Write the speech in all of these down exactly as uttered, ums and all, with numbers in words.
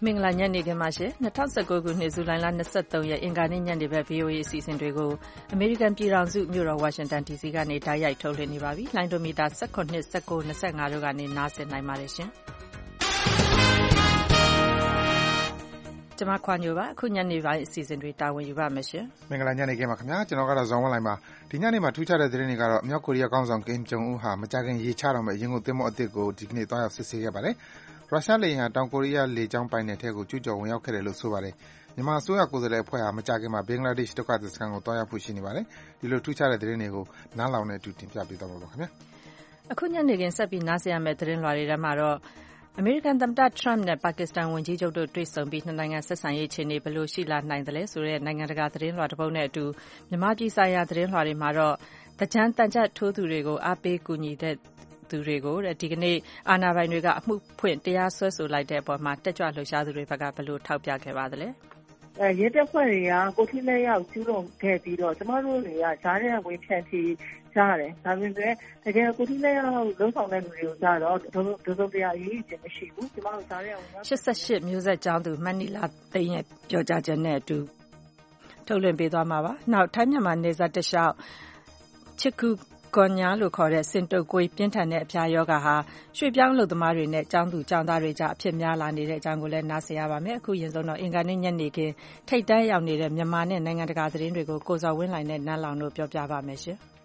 မင်္ဂလာညနေခင်းပါရှင်။၂၀၁၉ခုနှစ်ဇူလိုင်လ၂၃ရက်အင်္ဂါနေ့ညနေဘက် ဗွီအိုအေ အစီအစဉ်တွေကိုအမေရိကန်ပြည်ထောင်စုမြို့တော်ဝါရှင်တန်ဒီစီကနေတိုက်ရိုက်ထုတ်လွှင့်နေပါပြီ။လိုင်းဒိုမီတာ၁၇, ၁၉, ၂၅တို့ကနေနားဆင်နိုင်ပါတယ်ရှင်။ကျွန်မခွာညိုပါအခုညနေပိုင်းအစီအစဉ်တွေတာဝန်ယူပါမယ်ရှင်။မင်္ဂလာညနေခင်းပါခင်ဗျာ။ကျွန်တော်ကတော့ဇော်ဝင်းလိုင်ပါ။ဒီညနေမှာထူးခြားတဲ့သတင်းတွေကတော့မြောက်ကိုရီးယားခေါင်းဆောင်ကင်ဂျုံအွန်းဟာမကြာခင်ရေချတော့မဲ့ရင်ကုန်သင်္ဘောအသစ်ကိုဒီကနေ့တွားရောက်စစ်ဆေးခဲ့ပါတယ်။ရုရှားလေယာဉ်ဟာတောင်ကိုရီးယားလေကြောင်းပိုင်နယ်ထဲကိုကျူးကျော်ဝင်ရောက်ခဲ့တယ်လို့ဆိုပါတယ်။မြန်မာအစိုးရကိုယ်စားလှယ်အဖွဲ့ဟာမကြာခင်မှာဘင်္ဂလားဒေ့ရှ်ဒုက္ခသည်စခန်းကိုတွားရောက်ဖို့ရှိနေပါတယ်။ဒီလိုထူးခြားတဲ့သတင်းတွေကိုနားလောင်နဲ့အတူတင်ပြပေးသွားပါမယ်ခင်ဗျာ။အခုညနေခင်းဆက်ပြီးနားဆင်ရမယ့်သတင်းလွှာတွေထဲမှာတော့အမေရိကန်သမ္မတထရမ့်နဲ့ပါကစ္စတန်ဝန်ကြီးချုပ်တို့တွေ့ဆုံပြီးနှစ်နိုင်ငံဆက်ဆံရေးအခြေအနေဘယ်လိုရှိလာနိုင်သလဲဆိုတဲ့နိုင်ငံတကာသတင်းလွှာတစ်ပုဒ်နဲ့အတူမြန်မာပြည်ဆိုင်ရာသတင်းလွှာတွေမှာတော့သင်္ကြန်တန်ကြပ်ထိုးသူတွေကိုအားပေးကူညီတဲ့သူတွေကိုဒီကနေ့အာဏာပိုင်တွေကအမှုဖွင့်တရားစွဲဆိုလိုက်တဲ့အပေါ်မှာတက်ကြွလှုပ်ရှားသူတွေဘက်ကဘယ်လိုထောက်ပြခဲ့ပါသလဲ။အဲရဲတပ်ဖွဲ့တွေကကိုထိလက်ရောက်ကျူးလွန်ခဲ့ပြီးတော့ကျမတို့တွေကဂျားတဲ့ဝင်ဖြန့်ချီကြားတယ်။ဒါပေမဲ့တကယ်ကိုထိလက်ရောက်လုံးဆောင်တဲ့လူတွေကိုကြတော့ဒုဒုတရားရေးခြင်းမရှိဘူး။ကျမတို့ဂျားတဲ့ဝင်ရှစ်ဆယ့်ရှစ်မျိုးဆက်ကျောင်းသူမန်နီလာသိန်းရဲ့ပြောကြားချက်နဲ့အတူထုတ်လွှင့်ပေးသွားမှာပါ။နောက်ထိုင်းမြန်မာနယ်စပ်တလျှောက်ချစ်ကူကွန်ညာလို့ခေါ်တဲ့စင်တုပ်ကွေးပြင်းထန်တဲ့အဖျားယောဂါဟာရွှေ့ပြောင်းလုပ်သမားတွေနဲ့ကျောင်းသူကျောင်းသားတွေကြားအဖြစ်များလာနေတဲ့အကြောင်းကိုလည်းနားဆင်ရပါမယ်။အခုရင်ဆုံးတော့အင်္ဂါနေ့ညနေခင်းထိပ်တန်းရောက်နေတဲ့မြန်မာနဲ့နိုင်ငံတကာသတင်းတွေကိုကိုဇော်ဝင်းလှိုင်နဲ့နန်းလောင်တို့ပြောပြပါမယ်ရှင်။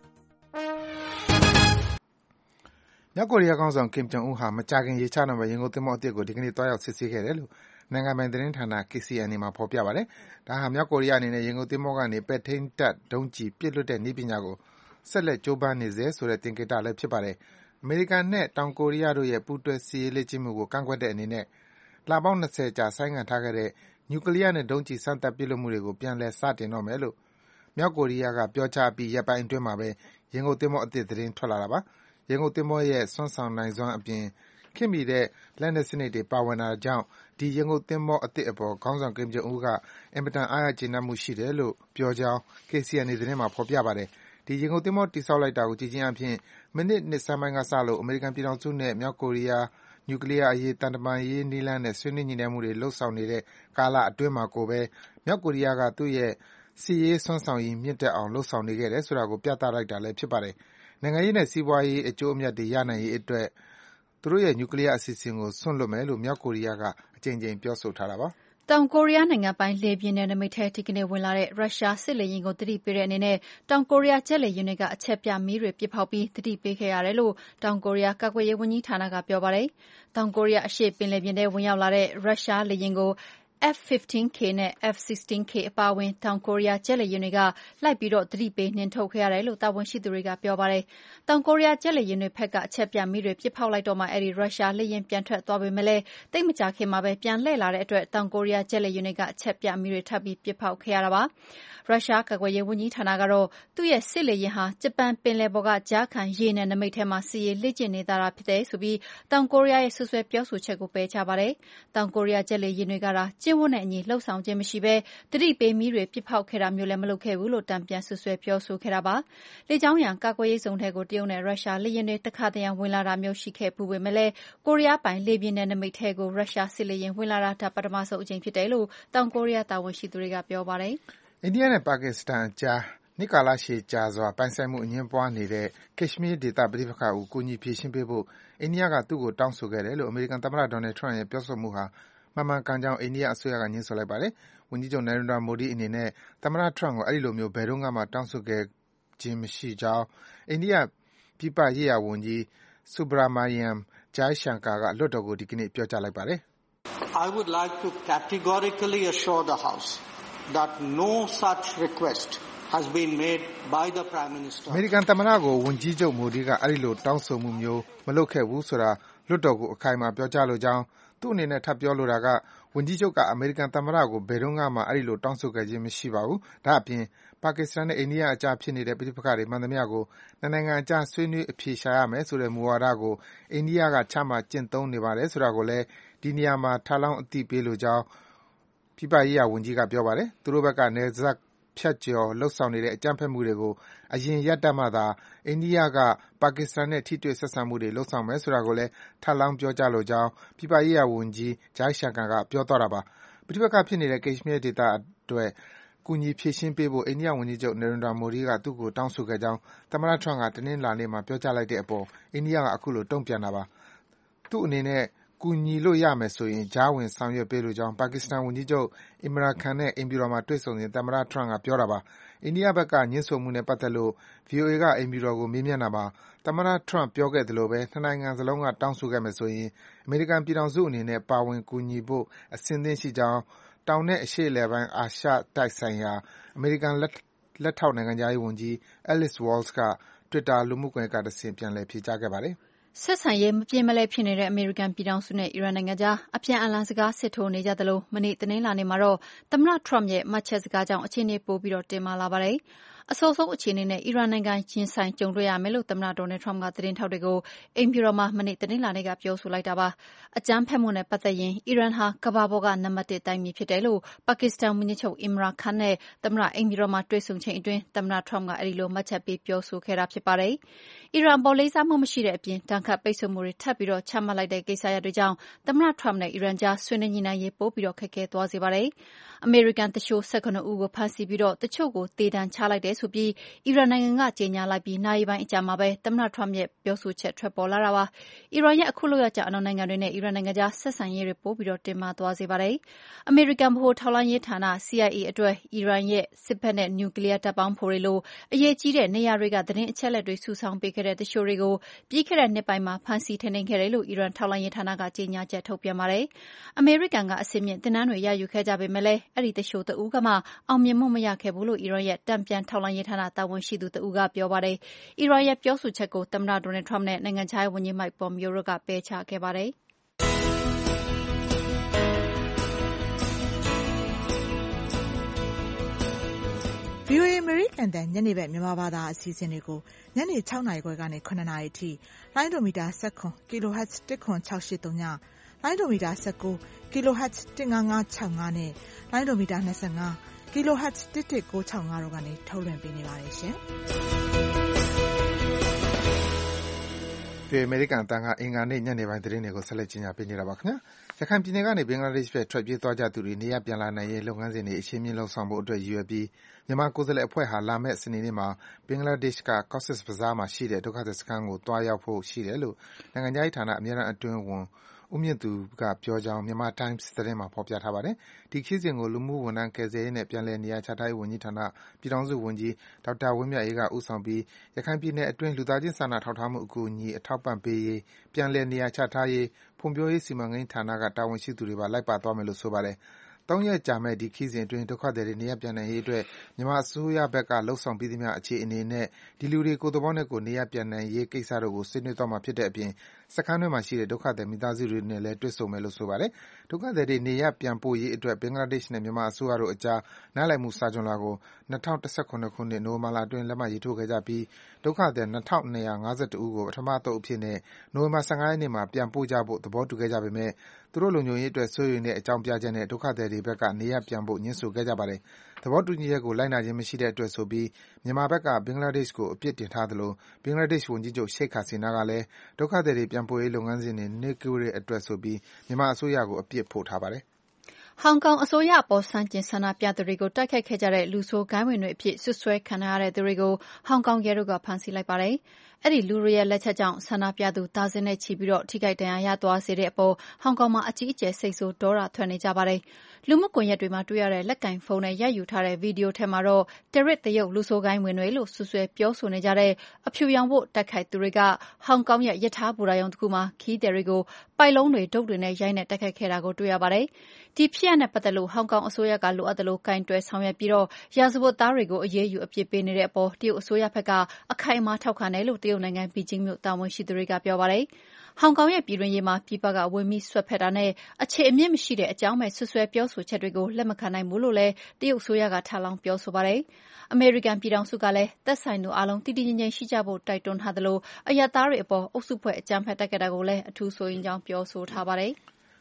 မြောက်ကိုရီးယားခေါင်းဆောင်ကင်ဂျုံအွန်းဟာမကြာခင်ရေချတော့မဲ့ရင်ကုန်သင်္ဘောအသစ်ကိုဒီကနေ့တွားရောက်စစ်ဆေးခဲ့တယ်လို့နိုင်ငံပိုင်သတင်းဌာန ကေ စီ အန် အေ မှာဖော်ပြပါတယ်။ဒါဟာမြောက်ကိုရီးယားအနေနဲ့ရင်ကုန်သင်္ဘောကနေပဲ့ထိန်းတပ်ဒုံးကျည်ပစ်လွှတ်တဲ့နည်းပညာကိုဆက်လက်ကြိုးပမ်းနေဆဲဆိုတဲ့သင်္ကေတလည်းဖြစ်ပါတယ်။အမေရိကန်နဲ့တောင်ကိုရီးယားတို့ရဲ့ပူးတွဲစစ်ရေးလေ့ကျင့်မှုကိုကန့်ကွက်တဲ့အနေနဲ့လပေါင်း၂၀ကြာဆိုင်းငံ့ထားခဲ့တဲ့နျူကလ িয়ার နဲ့ဒုံးကျည်စမ်းသပ်ပစ်လွှတ်မှုတွေကိုပြန်လည်စတင်တော့မယ်လို့မြောက်ကိုရီးယားကပြောကြားအပြီးရက်ပိုင်းအတွင်းမှာပဲရင်ကုန်သင်္ဘောအသစ်သတင်းထွက်လာတာပါ။ရင်ကုန်သင်္ဘောရဲ့စွမ်းဆောင်နိုင်စွမ်းအပြင်ခေတ်မီတဲ့လက်နက်စနစ်တွေပါဝင်တာကြောင့်ဒီရင်ကုန်သင်္ဘောအသစ်အပေါ်ခေါင်းဆောင်ကင်ဂျုံအွန်းကအင်မတန်အားရကျေနပ်မှုရှိတယ်လို့ပြောကြောင်း ကေ စီ အန် အေ သတင်းမှာဖော်ပြပါတယ်။ဒီရင်ကုန်သင်္ဘောတည်ဆောက်လိုက်တာကိုကြည့်ခြင်းအားဖြင့်မိနစ်နှစ်ဆန်းပိုင်းကစလို့အမေရိကန်ပြည်ထောင်စုနဲ့မြောက်ကိုရီးယားနျူကလ িয়ার အရေးသံတမန်ရေးနည်းလမ်းနဲ့ဆွေးနွေးညှိနှိုင်းမှုတွေလုပ်ဆောင်နေတဲ့ကာလအတွင်းမှာကိုပဲမြောက်ကိုရီးယားကသူ့ရဲ့စစ်ရေးစွမ်းဆောင်ရည်မြင့်တက်အောင်လုပ်ဆောင်နေခဲ့တယ်ဆိုတာကိုပြသလိုက်တာလည်းဖြစ်ပါတယ်။နိုင်ငံရေးနဲ့စီးပွားရေးအကျိုးအမြတ်တွေရနိုင်ရေးအတွက်သူတို့ရဲ့နျူကလ িয়ার အစီအစဉ်ကိုစွန့်လွှတ်မယ်လို့မြောက်ကိုရီးယားကအကြိမ်ကြိမ်ပြောဆိုထားတာပါ။တောင်ကိုရီးယားနိုင်ငံပိုင်လေပြင်းနယ်နိမိတ်ထဲဒီကနေ့ဝင်လာတဲ့ရုရှားစစ်လေယာဉ်ကိုသတိပေးတဲ့အနေနဲ့တောင်ကိုရီးယားဂျက်လေယာဉ်တွေကအချက်ပြမီးတွေပစ်ဖောက်ပြီးသတိပေးခဲ့ရတယ်လို့တောင်ကိုရီးယားကာကွယ်ရေးဝန်ကြီးဌာနကပြောပါတယ်။တောင်ကိုရီးယားအရှေ့ပင်လယ်ပြင်ထဲဝင်ရောက်လာတဲ့ရုရှားလေယာဉ်ကိုF ဖစ်ဖတင်း ကေ နဲ့ F ဆစ်စတင်း ကေ အပါအဝင်တောင်ကိုရီးယားဂျက်လေယာဉ်တွေကလိုက်ပြီးသတိပေးနှင်ထုတ်ခဲ့ရတယ်လို့တာဝန်ရှိသူတွေကပြောပါတယ်။တောင်ကိုရီးယားဂျက်လေယာဉ်တွေဘက်ကအချက်ပြမီးတွေပစ်ဖောက်လိုက်တော့မှအဲဒီရုရှားလေယာဉ်ပြန်ထွက်သွားပေမဲ့လည်းသိပ်မကြာခင်မှာပဲပြန်လှည့်လာတဲ့အတွက်တောင်ကိုရီးယားဂျက်လေယာဉ်တွေကအချက်ပြမီးတွေထပ်ပြီးပစ်ဖောက်ခဲ့ရတာပါ။ရုရှားကာကွယ်ရေးဝန်ကြီးဌာနကတော့သူ့ရဲ့စစ်လေယာဉ်ဟာဂျပန်ပင်လယ်ပေါ်ကကြားခံရေနယ်နိမိတ်ထဲမှာစစ်ရေးလေ့ကျင့်နေတာဖြစ်တယ်ဆိုပြီးတောင်ကိုရီးယားရဲ့စွပ်စွဲပြောဆိုချက်ကိုပယ်ချပါတယ်။တောင်ကိုရီးယားဂျက်လေယာဉ်တွေကသာကျင့်ဝတ်နဲ့အညီလှုပ်ဆောင်ခြင်းမရှိဘဲသတိပေးမီးတွေပစ်ဖောက်ခဲ့တာမျိုးလည်းမလုပ်ခဲ့ဘူးလို့တန်ပြန်စွပ်စွဲပြောဆိုခဲ့တာပါ။လေကြောင်းရန်ကာကွယ်ရေးစုံထဲကိုတရုတ်နဲ့ရုရှားလေယာဉ်တွေတခါတရံဝင်လာတာမျိုးရှိခဲ့ပူပေမဲ့လည်းကိုရီးယားပိုင်လေပြင်းနယ်နိမိတ်ထဲကိုရုရှားစစ်လေယာဉ်ဝင်လာတာဒါပထမဆုံးအကြိမ်ဖြစ်တယ်လို့တောင်ကိုရီးယားတာဝန်ရှိသူတွေကပြောပါတယ်။အိန္ဒိယနဲ့ပါကစ္စတန်အကြားနှစ်ကာလရှည်ကြာစွာပိုင်ဆိုင်မှုအငြင်းပွားနေတဲ့ကက်ရှ်မီးယားဒေသပဋိပက္ခကိုကူညီဖြေရှင်းပေးဖို့အိန္ဒိယကသူ့ကိုတောင်းဆိုခဲ့တယ်လို့အမေရိကန်သမ္မတဒေါ်နယ်ထရမ့်ရဲ့ပြောဆိုမှုဟာမှန်မှန်ကန်ကြောင်းအိန္ဒိယအစိုးရကငြင်းဆိုလိုက်ပါတယ်။ဝန်ကြီးချုပ်နယ်ရင်ဒရာမိုဒီအနေနဲ့သမ္မတထရမ့်ကိုအဲဒီလိုမျိုးဘယ်တုန်းကမှတောင်းဆိုခဲ့ခြင်းမရှိကြောင်းအိန္ဒိယပြည်ပရေးရာဝန်ကြီး Subrahmanyam Jaishankar ကလွှတ်တော်ကိုဒီကနေ့ပြောကြားလိုက်ပါတယ်။ I would like to categorically assure the House that no such request has been made by the Prime Minister. အမေရိကန်သမ္မတကိုဝန်ကြီးချုပ်မိုဒီကအဲဒီလိုတောင်းဆိုမှုမျိုးမလုပ်ခဲ့ဘူးဆိုတာလွှတ်တော်ကိုအခိုင်အမာပြောကြားလိုကြောင်းသူ့အနေနဲ့ထပ်ပြောလိုတာကဝန်ကြီးချုပ်ကအမေရိကန်သမ္မတကိုဘယ်တော့မှအဲဒီလိုတောင်းဆိုခဲ့ခြင်းမရှိပါဘူး။ဒါ့အပြင်ပါကစ္စတန်နဲ့အိန္ဒိယအကြားဖြစ်နေတဲ့ပဋိပက္ခတွေမှန်သမျှကိုနှစ်နိုင်ငံအကြားဆွေးနွေးအဖြေရှာရမယ်ဆိုတဲ့မူဝါဒကိုအိန္ဒိယကချမှတ်ကျင့်သုံးနေပါတယ်ဆိုတာကိုလည်းဒီနေရာမှာထပ်လောင်းအသိပေးလိုကြောင်းပြည်ပရေးရာဝန်ကြီးကပြောပါတယ်။သူတို့ဘက်ကနယ်စပ်ဖြတ်ကျော်လုပ်ဆောင်နေတဲ့အကြမ်းဖက်မှုတွေကိုအရင်ရပ်တန့်မှသာအိန္ဒိယကပါကစ္စတန်နဲ့ထိတွေ့ဆက်ဆံမှုတွေလုပ်ဆောင်မယ်ဆိုတာကိုလည်းထပ်လောင်းပြောကြားလိုကြောင်းပြည်ပရေးရာဝန်ကြီး Jai Shankar ကပြောသွားတာပါပဋိပက္ခဖြစ်နေတဲ့ Kashmir ဒေသအတွက်ကူညီဖြေရှင်းပေးဖို့အိန္ဒိယဝန်ကြီးချုပ် Narendra Modi ကသူ့ကိုတောင်းဆိုခဲ့ကြောင်းသမ္မတ Trump ကတနင်္လာနေ့မှာပြောကြားလိုက်တဲ့အပေါ်အိန္ဒိယကအခုလိုတုံ့ပြန်တာပါသူ့အနေနဲ့ကူညီလို့ရမယ်ဆိုရင်ကြားဝင်ဆောင်ရွက်ပေးလိုကြောင်းပါကစ္စတန်ဝန်ကြီးချုပ် Imran Khan နဲ့အိမ်ဖြူတော်မှာတွေ့ဆုံစဉ်သမ္မတ Trump ကပြောတာပါအိန္ဒိယဘက်ကညှင်းဆိုမှုနဲ့ပတ်သက်လို့ ဗွီအိုအေကအိမ်ဖြူတော်ကိုမေးမြန်းတာမှာသမ္မတ Trump ပြောခဲ့သလိုပဲနှစ်နိုင်ငံစလုံးကတောင်းဆိုခဲ့မယ်ဆိုရင်အမေရိကန်ပြည်ထောင်စုအနေနဲ့ပါဝင်ကူညီဖို့အဆင်သင့်ရှိကြောင်းတောင်နဲ့အရှေ့အလယ်ပိုင်းအာရှတိုက်ဆိုင်ရာအမေရိကန်လက်ထောက်နိုင်ငံခြားရေးဝန်ကြီး Alice Wells က Twitter လူမှုကွန်ရက်ကတဆင့်ပြန်လည်ဖြေကြားခဲ့ပါတယ်ဆက်ဆံရေးမပြေမလည်ဖြစ်နေတဲ့အမေရိကန်ပြည်ထောင်စုနဲ့အီရန်နိုင်ငံကြားအပြန်အလှန်စကားစစ်ထိုးနေကြသလိုမနေ့တနင်္လာနေ့မှာတော့သမ္မတ Trump ရဲ့မှတ်ချက်စကားကြောင့်အခြေအနေပိုပြီးတင်းမာလာပါတယ်။အဆိုးဆုံးအခြေအနေနဲ့အီရန်နိုင်ငံရင်ဆိုင်ကြုံတွေ့ရမယ်လို့သမ္မတ Donald Trump ကသတင်းထောက်တွေကိုအိမ်ဖြူတော်မှာမနေ့တနင်္လာနေ့ကပြောဆိုလိုက်တာပါ။အကြမ်းဖက်မှုနဲ့ပတ်သက်ရင်အီရန်ဟာကမ္ဘာပေါ်ကနံပါတ်တစ်တိုင်းပြည်ဖြစ်တယ်လို့ပါကစ္စတန်ဝန်ကြီးချုပ် Imran Khan နဲ့သမ္မတအိမ်ဖြူတော်မှာတွေ့ဆုံချိန်အတွင်းသမ္မတ Trump ကအဲဒီလိုမှတ်ချက်ပေးပြောဆိုခဲ့တာဖြစ်ပါတယ်။အီရန်ပေါ်လေးစားမှုမရှိတဲ့အပြင်တန်ခတ်ပိတ်ဆို့မှုတွေထပ်ပြီးချမှတ်လိုက်တဲ့ကိစ္စရပ်တွေကြောင့်သမ္မတ Trump နဲ့အီရန်ကြားဆွေးနွေးညှိနှိုင်းရေးပိုပြီးခက်ခဲသွားစေပါတယ်။အမေရိကန်သူလျှို၁၇ဦးကိုဖမ်းဆီးပြီးတချို့ကိုသေဒဏ်ချလိုက်တယ်ဆိုပြီးအီရန်နိုင်ငံကကြေညာလိုက်ပြီးနာရီပိုင်းအကြာမှာပဲသမ္မတ Trump ရဲ့ပြောဆိုချက်ထွက်ပေါ်လာတာပါ။အီရန်ရဲ့အခုလုပ်ရပ်ကြောင့်အနောက်နိုင်ငံတွေနဲ့အီရန်နိုင်ငံကြားဆက်ဆံရေးတွေပိုပြီးတင်းမာသွားစေပါတယ်။အမေရိကန်ဗဟိုထောက်လှမ်းရေးဌာန C I A အတွက်အီရန်ရဲ့စစ်ဘက်နဲ့နျူကလီးယားဓာတ်ပေါင်းဖိုတွေလိုအရေးကြီးတဲ့နေရာတွေကသတင်းအချက်အလက်တွေစုဆောင်းပေးခဲ့တဲ့သူလျှိုတွေကိုပြီးခဲ့တဲ့နှစ်ပိုင်းမှာဖမ်းဆီးထိန်းသိမ်းခဲ့တယ်လို့အီရန်ထောက်လှမ်းရေးဌာနကကြေညာချက်ထုတ်ပြန်ပါတယ်။အမေရိကန်ကအဆင့်မြင့်သင်တန်းတွေရယူခဲ့ကြပေမဲ့လည်းအဲဒီသူလျှိုတဦးကမှအောင်မြင်မှုမရခဲ့ဘူးလို့အီရန်ရဲ့တန်ပြန်ထောက်လှမ်းရေးဌာနတာဝန်ရှိသူတဦးကပြောပါတယ်။အီရန်ရဲ့ပြောဆိုချက်ကိုသမ္မတ Donald Trump နဲ့နိုင်ငံခြားရေးဝန်ကြီး Mike Pompeo တို့ကပယ်ချခဲ့ပါတယ်။ဗွီအိုအေ အမေရိကန်အသံညနေဘက်မြန်မာဘာသာအစီအစဉ်တွေကိုညနေ၆နာရီခွဲကနေ၇နာရီအထိလိုင်းဒိုမီတာ၁၇ kHz တစ်ခွန်၆၈၃ညလိုင်းဒိုမီတာ၁၉ kHz တစ်၅၅၆၅နဲ့လိုင်းဒိုမီတာ၂၅ kHz တစ်တစ်၉၆၅တို့ကနေထုတ်လွှင့်ပေးနေပါတယ်ရှင်။ဒီအမေရိကန်အတန်းကအင်္ဂါနေ့ညနေပိုင်းသတင်းတွေကိုဆက်လက်ကြီးညာပေးနေတာပါခင်ဗျာ။ရခိုင်ပြည်နယ်ကနေဘင်္ဂလားဒေ့ရှ်ဘက်ထွက်ပြေးသွားကြသူတွေနေရပ်ပြန်လာနိုင်ရေးလုပ်ငန်းစဉ်တွေအရှင်းမြင့်လုပ်ဆောင်ဖို့အတွက်ရည်ရွယ်ပြီးမြန်မာကိုယ်စားလှယ်အဖွဲ့ဟာလာမယ့်စနေနေ့မှာဘင်္ဂလားဒေ့ရှ်က Cox's Bazar မှာရှိတဲ့ဒုက္ခသည်စခန်းကိုသွားရောက်ဖို့ရှိတယ်လို့နိုင်ငံခြားရေးဌာနအမြဲတမ်းအတွင်းဝန်ဦးမြင့်သူကပြောကြောင်း Myanmar Times သတင်းမှာဖော်ပြထားပါတယ်။ဒီခရီးစဉ်ကိုလူမှုဝန်ထမ်းကယ်ဆယ်ရေးနဲ့ပြန်လည်နေရာချထားရေးဝန်ကြီးဌာနပြည်ထောင်စုဝန်ကြီးဒေါက်တာဝင်းမြတ်အေးကဦးဆောင်ပြီးရခိုင်ပြည်နယ်အတွင်းလူသားချင်းစာနာထောက်ထားမှုအကူအညီအထောက်ပံ့ပေးရေးပြန်လည်နေရာချထားရေးဖွံ့ဖြိုးရေးစီမံကိန်းဌာနကတာဝန်ရှိသူတွေပါလိုက်ပါသွားမယ်လို့ဆိုပါတယ်။သုံးရက်ကြာမယ့်ဒီခရီးစဉ်အတွင်းဒုက္ခသည်တွေနေရပ်ပြန်နိုင်ရေးအတွက်မြန်မာအစိုးရဘက်ကလှုံ့ဆော်ပြီးသမျှအခြေအနေနဲ့ဒီလူတွေကိုယ်သဘောနဲ့ကိုယ်နေရပ်ပြန်နိုင်ရေးကိစ္စတို့ကိုဆွေးနွေးသွားမှာဖြစ်တဲ့အပြင်စခန်းတွင်းမှာရှိတဲ့ဒုက္ခသည်မိသားစုတွေနဲ့လည်းတွေ့ဆုံမယ်လို့ဆိုပါတယ်။ဒုက္ခသည်တွေနေရပ်ပြန်ပို့ရေးအတွက်ဘင်္ဂလားဒေ့ရှ်နဲ့မြန်မာအစိုးရတို့အကြားနားလည်မှုစာချွန်လွှာကို၂၀၁၇ခုနှစ်နိုဝင်ဘာလအတွင်းလက်မှတ်ရေးထိုးခဲ့ကြပြီးဒုက္ခသည်၂၂၅၁ဦးကိုပထမအသုတ်အဖြစ်နဲ့နိုဝင်ဘာ၁၅ရက်နေ့မှာပြန်ပို့ကြဖို့သဘောတူခဲ့ကြပေမဲ့သူတို့လုံခြုံရေးအတွက်စိုးရိမ်တဲ့အကြောင်းပြချက်နဲ့ဒုက္ခသည်တွေဘက်ကနေရပ်ပြန်ဖို့ငြင်းဆိုခဲ့ကြပါတယ်။သဘောတူညီချက်ကိုလိုက်နာခြင်းမရှိတဲ့အတွက်ဆိုပြီးမြန်မာဘက်ကဘင်္ဂလားဒေ့ရှ်ကိုအပြစ်တင်ထားသလိုဘင်္ဂလားဒေ့ရှ်ဝန်ကြီးချုပ်ရှိတ်ဟာဆီနာကလည်းဒုက္ခသည်တွေပြန်ပို့ရေးလုပ်ငန်းစဉ်တွေနှေးကွေးတဲ့အတွက်ဆိုပြီးမြန်မာအစိုးရကိုအပြစ်ဖို့ထားပါတယ်။ဟောင်ကောင်အစိုးရအပေါ်ဆန့်ကျင်ဆန္ဒပြသူတွေကိုတိုက်ခိုက်ခဲ့ကြတဲ့လူဆိုးဂိုဏ်းဝင်တွေအဖြစ်စွပ်စွဲခံထားရတဲ့သူတွေကိုဟောင်ကောင်ရဲတို့ကဖမ်းဆီးလိုက်ပါတယ်။အဲဒီလူတွေရဲ့လက်ချက်ကြောင့်ဆန္ဒပြသူဒါဇင်နဲ့ချီပြီးထိခိုက်ဒဏ်ရာရသွားစေတဲ့အပေါ်ဟောင်ကောင်မှာအကြီးအကျယ်စိတ်ဆိုးဒေါသထွက်နေကြပါတယ်။လူမှုကွန်ရက်တွေမှာတွေ့ရတဲ့လက်ကင်ဖုန်းနဲ့ရိုက်ယူထားတဲ့ဗီဒီယိုထဲမှာတော့တရစ်တရုတ်လူဆိုးဂိုဏ်းဝင်တွေလို့စွပ်စွဲပြောဆိုနေကြတဲ့အဖြူရောင်ဝတ်တိုက်ခိုက်သူတွေကဟောင်ကောင်ရဲ့ရထားဘူတာရုံတခုမှာခရီးသည်တွေကိုပိုက်လုံးတွေဒုတ်တွေနဲ့ရိုက်နှက်တိုက်ခိုက်ခဲ့တာကိုတွေ့ရပါတယ်။ဒီဖြစ်ရပ်နဲ့ပတ်သက်လို့ဟောင်ကောင်အစိုးရကလိုအပ်သလိုကိုင်တွယ်ဆောင်ရွက်ပြီးရာဇဝတ်သားတွေကိုအရေးယူအပြစ်ပေးနေတဲ့အပေါ်တရုတ်အစိုးရဘက်ကအခိုင်အမာထောက်ခံတယ်လို့တရုတ်နိုင်ငံဘီဂျင်းမြို့တာဝန်ရှိသူတွေကပြောပါတယ်။ဟောင်ကောင်ရဲ့ပြည်တွင်းရေးမှာပြည်ပကဝင်ပြီးစွက်ဖက်တာနဲ့အခြေအမြစ်မရှိတဲ့အကြောင်းမဲ့ဆွဆွဲပြောဆိုချက်တွေကိုလက်မခံနိုင်ဘူးလို့လည်းတရုတ်အစိုးရကထပ်လောင်းပြောဆိုပါတယ်။အမေရိကန်ပြည်ထောင်စုကလည်းသက်ဆိုင်သူအားလုံးတည်တည်ငြိမ်ငြိမ်ရှိကြဖို့တိုက်တွန်းထားသလိုအရပ်သားတွေအပေါ်အုပ်စုဖွဲ့အကြမ်းဖက်တိုက်ခိုက်တာကိုလည်းအထူးစိုးရိမ်ကြောင်းပြောဆိုထားပါတယ်။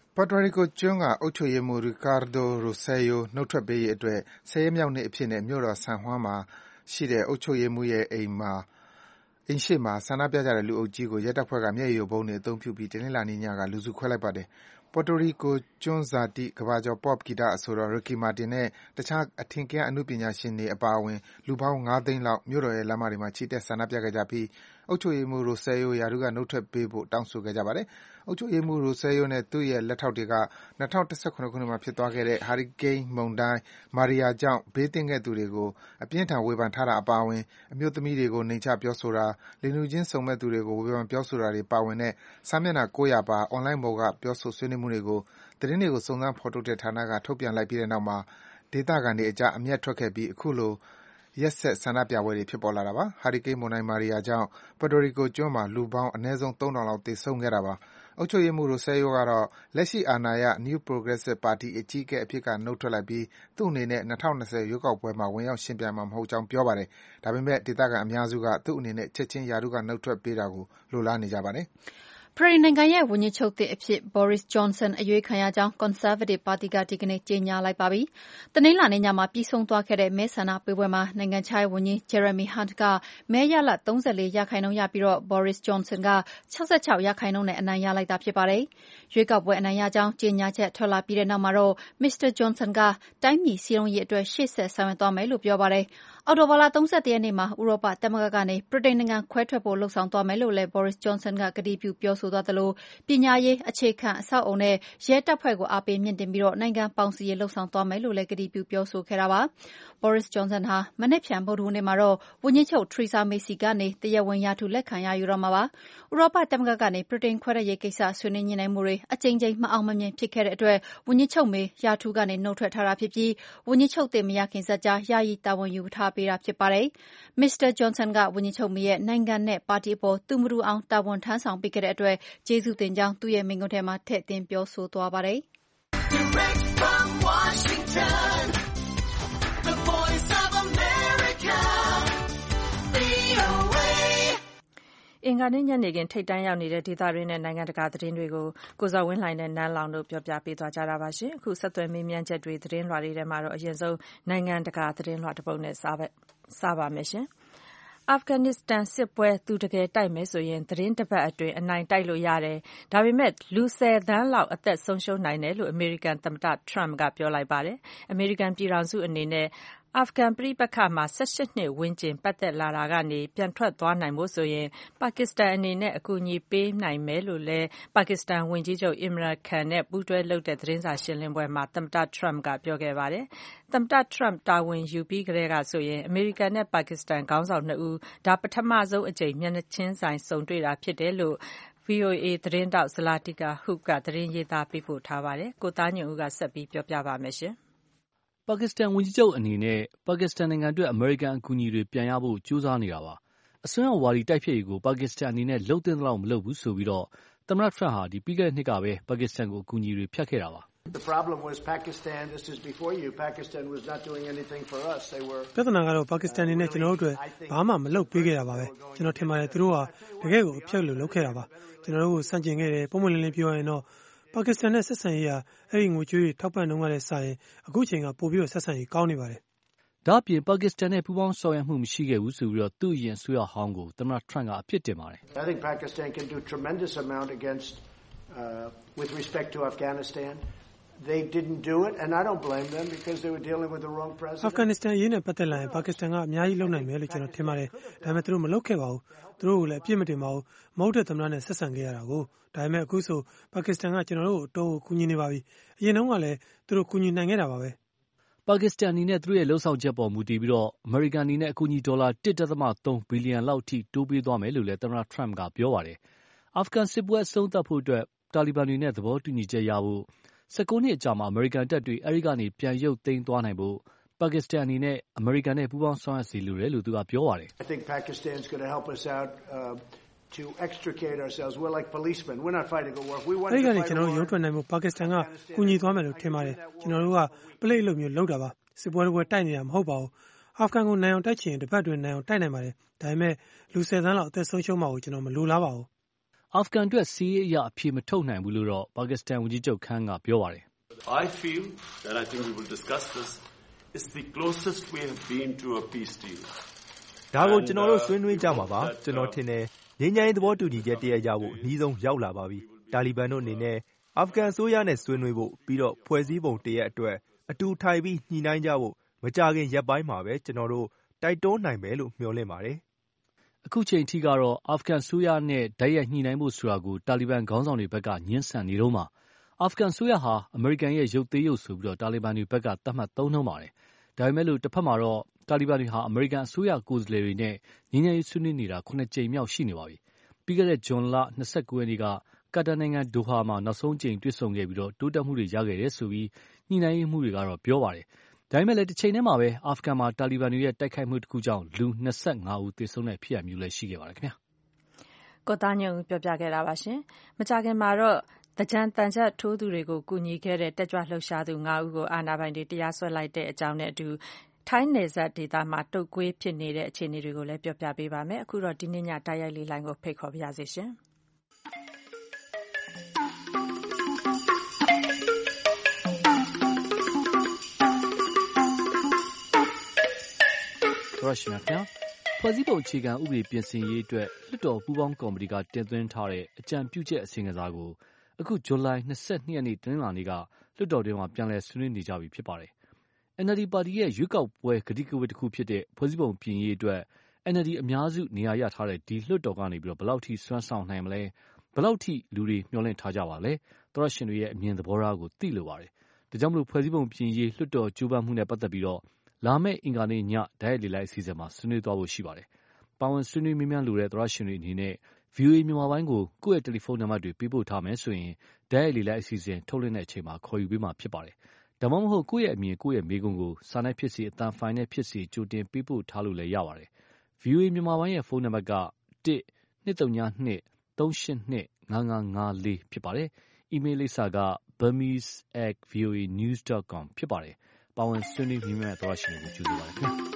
Puerto Rico ကျွန်းကအုပ်ချုပ်ရေးမှူး Ricardo Rosello နုတ်ထွက်ပေးရေးအတွက်ဆယ်ရက်မြောက်နေ့အဖြစ်နဲ့မြို့တော် San Juan မှာရှိတဲ့အုပ်ချုပ်ရေးမှူးရဲ့အိမ်မှာအိမ်ရှေ့မှာဆန္ဒပြကြတဲ့လူအုပ်ကြီးကိုရဲတပ်ဖွဲ့ကမျက်ရည်ယိုဗုံးတွေအသုံးပြုပြီးတနင်္လာနေ့ညကလူစုခွဲလိုက်ပါတယ်။ Puerto Rico ကျွန်းဇာတိကမ္ဘာကျော် Pop ဂီတအဆိုတော် Ricky Martin နဲ့တခြားအထင်ကရအနုပညာရှင်တွေအပါအဝင်လူပေါင်း ငါးသိန်းလောက်မြို့တော်ရဲ့လမ်းမတွေမှာချီတက်ဆန္ဒပြခဲ့ကြပြီးအုပ်ချုပ်ရေးမှူး Rosello ရာထူးကနုတ်ထွက်ပေးဖို့တောင်းဆိုခဲ့ကြပါတယ်။အုပ်ချုပ်ရေးမှူး Rosello နဲ့သူ့ရဲ့လက်ထောက်တွေက ၂၀၁၇ ခုနှစ်မှာဖြစ်သွားခဲ့တဲ့ ဟာရီကိန်းမုန်တိုင်း Maria ကြောင့်ဘေးသင့်ခဲ့သူတွေကိုအပြင်းအထန်ဝေဖန်ထားတာအပါအဝင်အမျိုးသမီးတွေကိုနှိမ်ချပြောဆိုတာ၊လိင်တူချင်းစုံမက်သူတွေကိုဝေဖန်ပြောဆိုတာတွေပါဝင်တဲ့စာမျက်နှာ ၉၀၀ ပါအွန်လိုင်းပေါ်ကပြောဆိုဆွေးနွေးမှုတွေကိုသတင်းတွေကိုစုံစမ်းဖော်ထုတ်တဲ့ဌာနကထုတ်ပြန်လိုက်ပြီးတဲ့နောက်မှာဒေသခံတွေအကြားအမျက်ထွက်ခဲ့ပြီးအခုလိုရက်ဆက်ဆန္ဒပြပွဲတွေဖြစ်ပေါ်လာတာပါ။ဟာရီကိန်းမုန်တိုင်း Maria ကြောင့် Puerto Rico ကျွန်းမှာလူပေါင်းအနည်းဆုံး သုံးထောင်လောက်သေဆုံးခဲ့တာပါ။အုပ်ချုပ်ရေးမှူး Rosello ကတော့လက်ရှိအာဏာရ New Progressive ပါတီအကြီးအကဲအဖြစ်ကနုတ်ထွက်လိုက်ပြီးသူ့အနေနဲ့၂၀၂၀ရွေးကောက်ပွဲမှာဝင်ရောက်ယှဉ်ပြိုင်မှာမဟုတ်ကြောင်းပြောပါတယ်။ဒါပေမဲ့ဒေသခံအများစုကသူ့အနေနဲ့ချက်ချင်းရာထူးကနုတ်ထွက်ပေးတာကိုလိုလားနေကြပါတယ်။ဗြိတိန်နိုင်ငံရဲ့ဝန်ကြီးချုပ်သစ်အဖြစ် Boris Johnson အရွေးခံရကြောင်း Conservative ပါတီကဒီကနေ့ကြေညာလိုက်ပါပြီ။တနင်္လာနေ့ညမှာပြီးဆုံးသွားခဲ့တဲ့မဲဆန္ဒပေးပွဲမှာနိုင်ငံခြားရေးဝန်ကြီး Jeremy Hunt ကမဲရလဒ် ၃၄ ရာခိုင်နှုန်းရပြီးတော့ Boris Johnson က ၆၆ ရာခိုင်နှုန်းနဲ့အနိုင်ရလိုက်တာဖြစ်ပါတယ်။ရွေးကောက်ပွဲအနိုင်ရကြောင်းကြေညာချက်ထွက်လာပြီးတဲ့နောက်မှာတော့ မစ္စတာ Johnson ကတိုင်းပြည်စည်းလုံးရေးအတွက်ရှေ့ဆက်ဆောင်ရွက်သွားမယ်လို့ပြောပါတယ်။အောက်တိုဘာလ ၃၁ ရက်နေ့မှာဥရောပသမဂ္ဂကနေဗြိတိန်နိုင်ငံခွဲထွက်ဖို့လုပ်ဆောင်သွားမယ်လို့လည်း Boris Johnson ကကတိပြုပြောဆိုသွားသလိုပညာရေး၊အခြေခံအဆောက်အအုံနဲ့ရဲတပ်ဖွဲ့ကိုအားပေးမြှင့်တင်ပြီးနိုင်ငံပေါင်းစည်းရေးလုပ်ဆောင်သွားမယ်လို့လည်းကတိပြုပြောဆိုခဲ့တာပါ။ Boris Johnson ဟာမနက်ဖြန်ဗုဒ္ဓဟူးနေ့မှာတော့ဝန်ကြီးချုပ် Theresa May ဆီကနေတရားဝင်ရာထူးလက်ခံရယူတော့မှာပါ။ဥရောပသမဂ္ဂကနေဗြိတိန်ခွဲထွက်ရေးကိစ္စဆွေးနွေးညှိနှိုင်းမှုတွေအကြိမ်ကြိမ်မအောင်မမြင်ဖြစ်ခဲ့တဲ့အတွက်ဝန်ကြီးချုပ် May ရာထူးကနေနုတ်ထွက်ထားတာဖြစ်ပြီးဝန်ကြီးချုပ်သစ်မရခင်စပ်ကြားယာယီတာဝန်ယူထားပေးတာဖြစ်ပါတယ်။ မစ္စတာ Johnson ကဝန်ကြီးချုပ် May ရဲ့နိုင်ငံနဲ့ပါတီအပေါ်သူမတူအောင်တာဝန်ထမ်းဆောင်ပေးခဲ့တဲ့အတွက်ကျေးဇူးတင်ကြောင်းသူ့ရဲ့မိန့်ခွန်းထဲမှာထည့်သွင်းပြောဆိုသွားပါတယ်။ Direct from Washington, the voice of America, အင်္ဂါနေ့ညနေခင်းထိပ်တန်းရောက်နေတဲ့ဒေသတွင်းနဲ့နိုင်ငံတကာသတင်းတွေကိုကိုဇော်ဝင်းလှိုင်နဲ့နန်းလောင်တို့ပြောပြပေးသွားကြတာပါရှင်။အခုဆက်သွယ်မေးမြန်းချက်တွေသတင်းလွှာတွေထဲမှာတော့အရင်ဆုံးနိုင်ငံတကာသတင်းလွှာတစ်ပုဒ်နဲ့စပါမယ်ရှင်။အာဖဂန်နစ္စတန်စစ်ပွဲသူတကယ်တိုက်မယ်ဆိုရင်သတင်းတစ်ပတ်အတွင်းအနိုင်တိုက်လို့ရတယ်။ဒါပေမဲ့လူဆယ်သန်းလောက်အသက်ဆုံးရှုံးနိုင်တယ်လို့အမေရိကန်သမ္မတထရမ့်ကပြောလိုက်ပါတယ်။အမေရိကန်ပြည်ထောင်စုအနေနဲ့အာဖဂန်ပဋိပက္ခမှာ၁၈နှစ်ဝန်းကျင်ပတ်သက်လာတာကနေပြန်ထွက်သွားနိုင်ဖို့ဆိုရင်ပါကစ္စတန်အနေနဲ့အကူအညီပေးနိုင်မယ်လို့လည်းပါကစ္စတန်ဝန်ကြီးချုပ် Imran Khan နဲ့ပူးတွဲလုပ်တဲ့သတင်းစာရှင်းလင်းပွဲမှာသမ္မတထရမ့်ကပြောခဲ့ပါတယ်။သမ္မတထရမ့်တာဝန်ယူပြီးကတည်းကဆိုရင်အမေရိကန်နဲ့ပါကစ္စတန်ခေါင်းဆောင်နှစ်ဦးဒါပထမဆုံးအကြိမ်မျက်နှာချင်းဆိုင်ဆုံတွေ့တာဖြစ်တယ်လို့ ဗွီအိုအေသတင်းထောက် Zlatica Hoke ကသတင်းရေးသားပေးပို့ထားပါတယ်။ကိုသားညွန့်ဦးကဆက်ပြီးပြောပြပါမယ်ရှင်။ပါကစ္စတန်ဝန်ကြီးချုပ်အနေနဲ့ပါကစ္စတန်နိုင်ငံအတွက်အမေရိကန်အကူအညီတွေပြန်ရဖို့ကြိုးစားနေတာပါ။အစွန်းရောက်ဝါဒီတိုက်ဖျက်ရေးကိုပါကစ္စတန်အနေနဲ့လှုပ်သင့်သလောက်မလုပ်ဘူးဆိုပြီးတော့သမ္မတထရမ့်ဟာဒီပြီးခဲ့တဲ့နှစ်ကပဲပါကစ္စတန်ကိုအကူအညီတွေဖြတ်ခဲ့တာပါ။ The problem was Pakistan. This is before you. Pakistan was not doing anything for us. They were. ပြဿနာကတော့ပါကစ္စတန်အနေနဲ့ကျွန်တော်တို့အတွက်ဘာမှမလုပ်ပေးခဲ့တာပါပဲ။ကျွန်တော်ထင်ပါတယ်သူတို့ဟာတကယ်ကိုအဖြုတ်လို့လုပ်ခဲ့တာပါ။ကျွန်တော်တို့ကိုစန့်ကျင်ခဲ့တယ်ပုံမှန်လင်းလင်းပြောရရင်တော့ပါကစ္စတန်နဲ့ဆက်ဆံရေးဟာအဲ့ဒီငွေကြေးတွေထောက်ပံ့နှုန်းကလည်းစာရင်အခုချိန်ကပို့ပြီးတော့ဆက်ဆံရေးကောင်းနေပါတယ်။ဒါ့အပြင်ပါကစ္စတန်နဲ့ပူးပေါင်းဆောင်ရွက်မှုမရှိခဲ့ဘူးဆိုပြီးတော့သူ့အရင်ဆွေးရဟောင်းကိုသမ္မတထရမ့်ကအပြစ်တင်ပါတယ်။ I think Pakistan can do tremendous amount against uh, with respect to Afghanistan. They didn't do it and I don't blame them because they were dealing with the wrong president. Afghanistan ရေးနဲ့ပတ်သက်လာရင်ပါကစ္စတန်ကအများကြီးလုပ်နိုင်မယ်လို့ကျွန်တော်ထင်ပါတယ်။ဒါပေမဲ့သူတို့မလုပ်ခဲ့ပါဘူး။သူတို့ကလည်းအပြစ်မတင်ပါဘူး။မဟုတ်တဲ့သမ္မတနဲ့ဆက်ဆံခဲ့ရတာကိုဒါပေမဲ့အခုဆိုပါကစ္စတန်ကကျွန်တော်တို့အတော့ကူညီနေပါပြီ။အရင်တုန်းကလည်းသူတို့ကူညီနိုင်ခဲ့တာပါပဲ။ပါကစ္စတန်အနေနဲ့သူတို့ရဲ့လှုပ်ဆောင်ချက်ပေါ်မူတည်ပြီးတော့အမေရိကန်အနေနဲ့အကူအညီဒေါ်လာ တစ်ဒသမ သုံး ဘီလီယံလောက်ထိတိုးပေးသွားမယ်လို့လည်းသမ္မတထရမ့်ကပြောပါတယ်။အာဖဂန်စစ်ပွဲအဆုံးသတ်ဖို့အတွက်တာလီဘန်တွေနဲ့သဘောတူညီချက်ရဖို့၁၉နှစ်အကြာမှာအမေရိကန်တပ်တွေအဲဒီကနေပြန်ရုပ်သိမ်းသွားနိုင်ဖို့ပါကစ္စတန်အနေနဲ့အမေရိကန်နဲ့ပူးပေါင်းဆောင်ရွက်စီလိုတယ်လို့သူကပြောပါတယ်။ I think Pakistan is going to help us out uh, to extricate ourselves. We're like policemen. We're not fighting a war. We want to fight. အဲဒီကနေကျွန်တော်တို့ရုံးထွက်နိုင်ဖို့ပါကစ္စတန်ကကူညီသွားမယ်လို့ထင်ပါတယ်။ကျွန်တော်တို့ကပလိတ်လိုမျိုးလုပ်တာပါ။စစ်ပွဲတွေတိုက်နေတာမဟုတ်ပါဘူး။အာဖဂန်ကိုနိုင်အောင်တိုက်ချင်တစ်ပတ်တွင်နိုင်အောင်တိုက်နိုင်ပါတယ်။ဒါပေမဲ့လူဆယ်သန်းလောက်အသက်ဆုံးရှုံးမှာကိုကျွန်တော်မလိုလားပါဘူးအာဖဂန်အတွက်စစ်ရေးအရအဖြေမထုတ်နိုင်ဘူးလို့တော့ပါကစ္စတန်ဝန်ကြီးချုပ်ခန်းကပြောပါတယ်။ I feel that I think we will discuss this is the closest we have been to a peace deal. ဒါကိုကျွန်တော်တို့ဆွေးနွေးကြမှာပါကျွန်တော်ထင်တယ်ငြိမ်းချမ်းရေးသဘောတူညီချက်တရရဖို့အနည်းဆုံးရောက်လာပါပြီတာလီဘန်တို့အနေနဲ့အာဖဂန်အစိုးရနဲ့ဆွေးနွေးဖို့ပြီးတော့ဖွဲ့စည်းပုံတရက်အတွက်အတူထိုင်ပြီးညှိနှိုင်းကြဖို့မကြခင်ရက်ပိုင်းမှာပဲကျွန်တော်တို့တိုက်တွန်းနိုင်မယ်လို့မျှော်လင့်ပါတယ်အခုချိန်ထိကတော့အာဖဂန်ဆိုရနဲ့ဓာတ်ရိုက်ညှိနှိုင်းဖို့ဆိုတာကိုတာလီဘန်ခေါင်းဆောင်တွေဘက်ကညှင်းဆန်နေတော့မှာအာဖဂန်ဆိုရဟာအမေရိကန်ရဲ့ရုပ်သေးရုပ်ဆိုပြီးတော့တာလီဘန်တွေဘက်ကသတ်မှတ်သုံးနှုန်းပါတယ်ဒါပေမဲ့လို့တစ်ဖက်မှာတော့တာလီဘန်တွေဟာအမေရိကန်အစိုးရကိုယ်စားလှယ်တွေနဲ့ငြိမ်းချမ်းရေးဆွေးနွေးနေတာခုနှစ်ကြိမ်မြောက်ရှိနေပါပြီပြီးခဲ့တဲ့ဇွန်လ၂၉ရက်နေ့ကကာတာနိုင်ငံဒိုဟာမှာနောက်ဆုံးကြိမ်တွေ့ဆုံခဲ့ပြီးတော့တိုးတက်မှုတွေရခဲ့တယ်ဆိုပြီးညှိနှိုင်းရေးမှုတွေကတော့ပြောပါတယ်ဒါပေမဲ့လည်းတစ်ချိန်တည်းမှာပဲအာဖဂန်မှာတာလီဘန်တွေရဲ့တိုက်ခိုက်မှုတစ်ခုကြောင့်လူ၂၅ဦးသေဆုံးတဲ့ဖြစ်ရပ်မျိုးလည်းရှိခဲ့ပါတယ်ခင်ဗျာကိုသားညုံပြောပြခဲ့တာပါရှင်မကြခင်မှာတော့တကြံတန်ချက်ထိုးသူတွေကိုကူညီခဲ့တဲ့တက်ကြွလှုပ်ရှားသူ၅ဦးကိုအာဏာပိုင်တွေတရားစွဲလိုက်တဲ့အကြောင်းနဲ့အတူထိုင်းနယ်စပ်ဒေသမှာတုတ်ကွေးဖြစ်နေတဲ့အခြေအနေတွေကိုလည်းပြောပြပေးပါမယ်အခုတော့ဒီနေ့ညတိုက်ရိုက်လေးလိုင်းကိုဖိတ်ခေါ်ပါရစေရှင်ရရှိမြခင်ဖွဲ့စည်းပုံအခြေခံဥပဒေပြင်ဆင်ရေးအတွက်လွှတ်တော်ပူးပေါင်းကော်မတီကတင်သွင်းထားတဲ့အကြံပြုချက်အစီအစဉ်ကိုအခုဇူလိုင်၂၂ရက်နေ့တနင်္လာနေ့ကလွှတ်တော်တွင်မှာပြန်လည်ဆွေးနွေးနေကြပြီဖြစ်ပါတယ်။ N L D ပါတီရဲ့ရွေးကောက်ပွဲကတိကဝတ်တစ်ခုဖြစ်တဲ့ဖွဲ့စည်းပုံပြင်ရေးအတွက် N L D အများစုနေရာရထားတဲ့ဒီလွှတ်တော်ကနေပြီးတော့ဘယ်လောက်ထိစွမ်းဆောင်နိုင်မလဲဘယ်လောက်ထိလူတွေမျှော်လင့်ထားကြပါလဲ။သောရရှင်တွေရဲ့အမြင်သဘောထားကိုသိလိုပါတယ်။ဒါကြောင့်မလို့ဖွဲ့စည်းပုံပြင်ရေးလွှတ်တော်ကြိုးပမ်းမှုနဲ့ပတ်သက်ပြီးတော့လာမယ့်အင်္ဂါနေ့ညဓာတ်ရိုက်လေလိုက်အစီအစဉ်မှာဆွေးနွေးသွားဖို့ရှိပါတယ်။ပါဝင်ဆွေးနွေးမြန်းမြန်းလိုတဲ့သောရရှင်တွေအနေနဲ့ V O A မြန်မာပိုင်းကိုကိုယ့်ရဲ့တယ်လီဖုန်းနံပါတ်တွေပေးပို့ထားမယ်ဆိုရင်ဓာတ်ရိုက်လေလိုက်အစီအစဉ်ထုတ်လွှင့်တဲ့အချိန်မှာခေါ်ယူပေးမှာဖြစ်ပါတယ်။ဒါမှမဟုတ်ကိုယ့်ရဲ့အမြင်ကိုယ့်ရဲ့မေးခွန်းကိုစာနဲ့ဖြစ်စေအသံဖိုင်နဲ့ဖြစ်စေကြိုတင်ပေးပို့ထားလို့လည်းရပါတယ်။ V O A မြန်မာပိုင်းရဲ့ဖုန်းနံပါတ်က၁ ၂၃၂ ၃၈၂ ၅၅၅၄ဖြစ်ပါတယ်။ အီးမေးလ်လိပ်စာက burmese at voanews dot com ဖြစ်ပါတယ်။ပါဝင်ဆွေးနွေးမြန်းမြန်းသောရရှင်တွေကိုကြိုဆိုပါတယ်ခင်ဗျာ။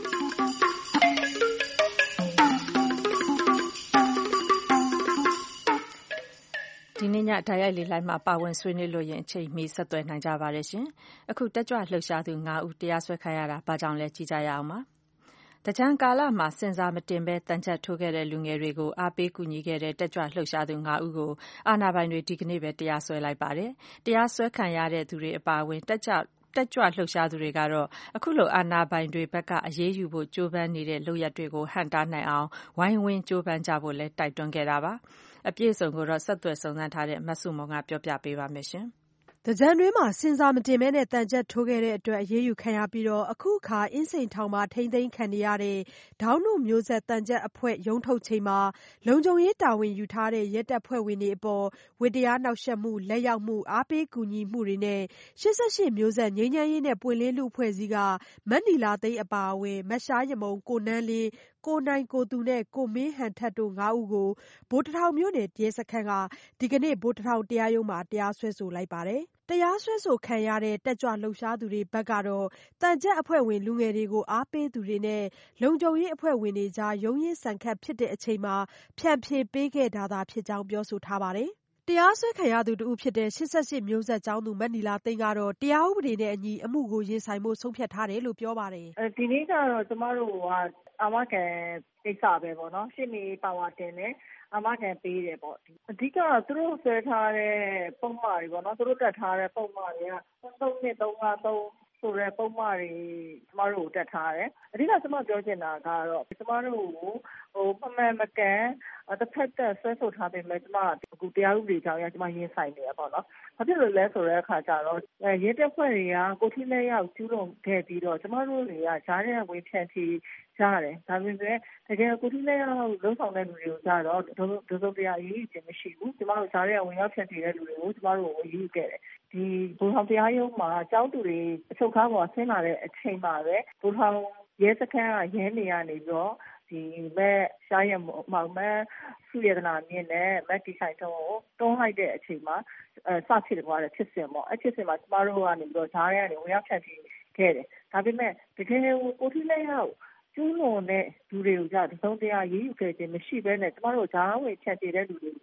ဒီနေ့ညဓာတ်ရိုက်လေလိုင်းမှာပါဝင်ဆွေးနွေးလို့ရင်အချိန်မီဆက်သွယ်နိုင်ကြပါတယ်ရှင်။အခုတက်ကြွလှုပ်ရှားသူ၅ဦးတရားစွဲခံရတာဘာကြောင့်လဲကြည့်ကြရအောင်ပါ။တကြံကာလမှာစင်စာမတင်ဘဲတန်ချက်ထိုးခဲ့တဲ့လူငယ်တွေကိုအားပေးကူညီခဲ့တဲ့တက်ကြွလှုပ်ရှားသူ၅ဦးကိုအာဏာပိုင်တွေဒီကနေ့ပဲတရားစွဲလိုက်ပါတယ်။တရားစွဲခံရတဲ့သူတွေအပါအဝင်တက်ကြတက်ကြွလှုပ်ရှားသူတွေကတော့အခုလိုအာဏာပိုင်တွေဘက်ကအရေးယူဖို့ကြိုးပမ်းနေတဲ့လုပ်ရက်တွေကိုဟန့်တားနိုင်အောင်ဝိုင်းဝန်းကြိုးပမ်းကြဖို့လဲတိုက်တွန်းခဲ့တာပါ။အပြည့်အစုံကိုတော့ဆက်သွယ်စုံစမ်းထားတဲ့မဆုမွန်ကပြောပြပေးပါမယ်ရှင်။သင်္ကြန်တွင်းမှာဆင်ဆာမတင်ဘဲသံချပ်ထိုးခဲ့တဲ့အတွက်အရေးယူခံရပြီးအခုအခါအင်းစိန်ထောင်မှာထိန်းသိမ်းခံနေရတဲ့ဒေါင်းတို့မျိုးဆက်သံချပ်အဖွဲ့ရုံးထုတ်ချိန်မှာလုံခြုံရေးတာဝန်ယူထားတဲ့ရဲတပ်ဖွဲ့ဝင်တွေအပေါ်ဝတ္တရားနှောင့်ယှက်မှု၊လက်ရောက်မှု၊အားပေးကူညီမှုတွေနဲ့၈၈မျိုးဆက်ငြိမ်းချမ်းရေးနဲ့ပွင့်လင်းလူ့အဖွဲ့အစည်းကမနီလာသိန်းအပါအဝင်မရှားယမုံ၊ကိုနန်းလင်း၊ကိုနိုင်ကိုသူနဲ့ကိုမင်းဟန်ထက်တို့၅ဦးကိုဗိုလ်တထောင်မြို့နယ်ရဲစခန်းကဒီကနေ့ဗိုလ်တထောင်တရားရုံးမှာတရားစွဲဆိုလိုက်ပါတယ်။တရားစွဲဆိုခံရတဲ့တက်ကြွလှုပ်ရှားသူတွေဘက်ကတော့သံချပ်အဖွဲ့ဝင်လူငယ်တွေကိုအားပေးသူတွေနဲ့လုံခြုံရေးအဖွဲ့ဝင်တွေကြားရုန်းရင်းဆန်ခတ်ဖြစ်တဲ့အချိန်မှာဖြန့်ဖြေပေးခဲ့တာသာဖြစ်ကြောင်းပြောဆိုထားပါတယ်။တရားစွဲခံရသူတဦးဖြစ်တဲ့၈၈မျိုးဆက်ကျောင်းသူမနီလာသိန်းကတော့တရားဥပဒေနဲ့အညီအမှုကိုရင်ဆိုင်ဖို့ဆုံးဖြတ်ထားတယ်လို့ပြောပါတယ်။ဒီနေ့ကတော့ကျမတို့ကအာမခံကိစ္စပဲပေါ့နော်ရှင်းနေပါဝါတင်တယ်အာမခံပေးတယ်ပေါ့အဓိကသူတို့ဆွဲထားတဲ့ပုံမှန်တွေပေါ့နော်သူတို့တက်ထားတဲ့ပုံမှန်တွေကသုံးနှစ်သုံးငါးသုံးဆိုတဲ့ပုံမှန်တွေကျမတို့တက်ထားတယ်အဓိကကျမပြောချင်တာကတော့ကျမတို့ကိုဟိုမှန်မှန်မကန်တစ်ဖက်သက်ဆွဲဆိုထားပေမဲ့ကျမအခုတရားဥပဒေကြောင်းရကျမရင်ဆိုင်နေရပေါ့နော်ဘာဖြစ်လို့လဲဆိုတဲ့အခါကျတော့ရဲတပ်ဖွဲ့တွေကကိုထိလက်ရောက်ကျူးလွန်ခဲ့ပြီးတော့ကျမတို့တွေကဂျားတဲ့ဝင်ဖြန့်ချီရတယ်ဒါပေမဲ့တကယ်ကိုထိလက်ရောက်လုံးဆောင်တဲ့လူတွေကိုကြတော့ဒုဒုတရားအရေးကြီးမရှိဘူးကျမတို့ဂျားတဲ့ဝင်ရောက်ဖြန့်ချီတဲ့လူတွေကိုကျမတို့ကိုအရေးခဲ့တယ်ဒီဘုံဆောင်တရားရုံးမှာအကြောင်းသူတွေအချုပ်ကားပေါ်ဆင်းလာတဲ့အချိန်မှာပဲဘုံဆောင်ရဲစခန်းကရဲနေရနေပြီးတော့ဒီမဲ့ရှားရမောင်မဲစုရတနာမြင့်နဲ့မက်တီဆိုင်တုံးကိုတွန်းလိုက်တဲ့အချိန်မှာအဲစဖြစ်သွားတဲ့ဖြစ်စဉ်ပေါ့အဖြစ်စဉ်မှာကျမတို့ကနေပြီးတော့ဂျားရဲကနေဝင်ရောက်ဖြန့်ချီခဲ့တယ်ဒါပေမဲ့တကယ်ကိုထိလက်ရောက်ကျူးလွန်တဲ့လူတွေကိုကြသုံးတရားရေးယူခဲ့ခြင်းမရှိဘဲနဲ့ကျမတို့ဂျားဝင်ဖြန့်ချီတဲ့လူတွေကို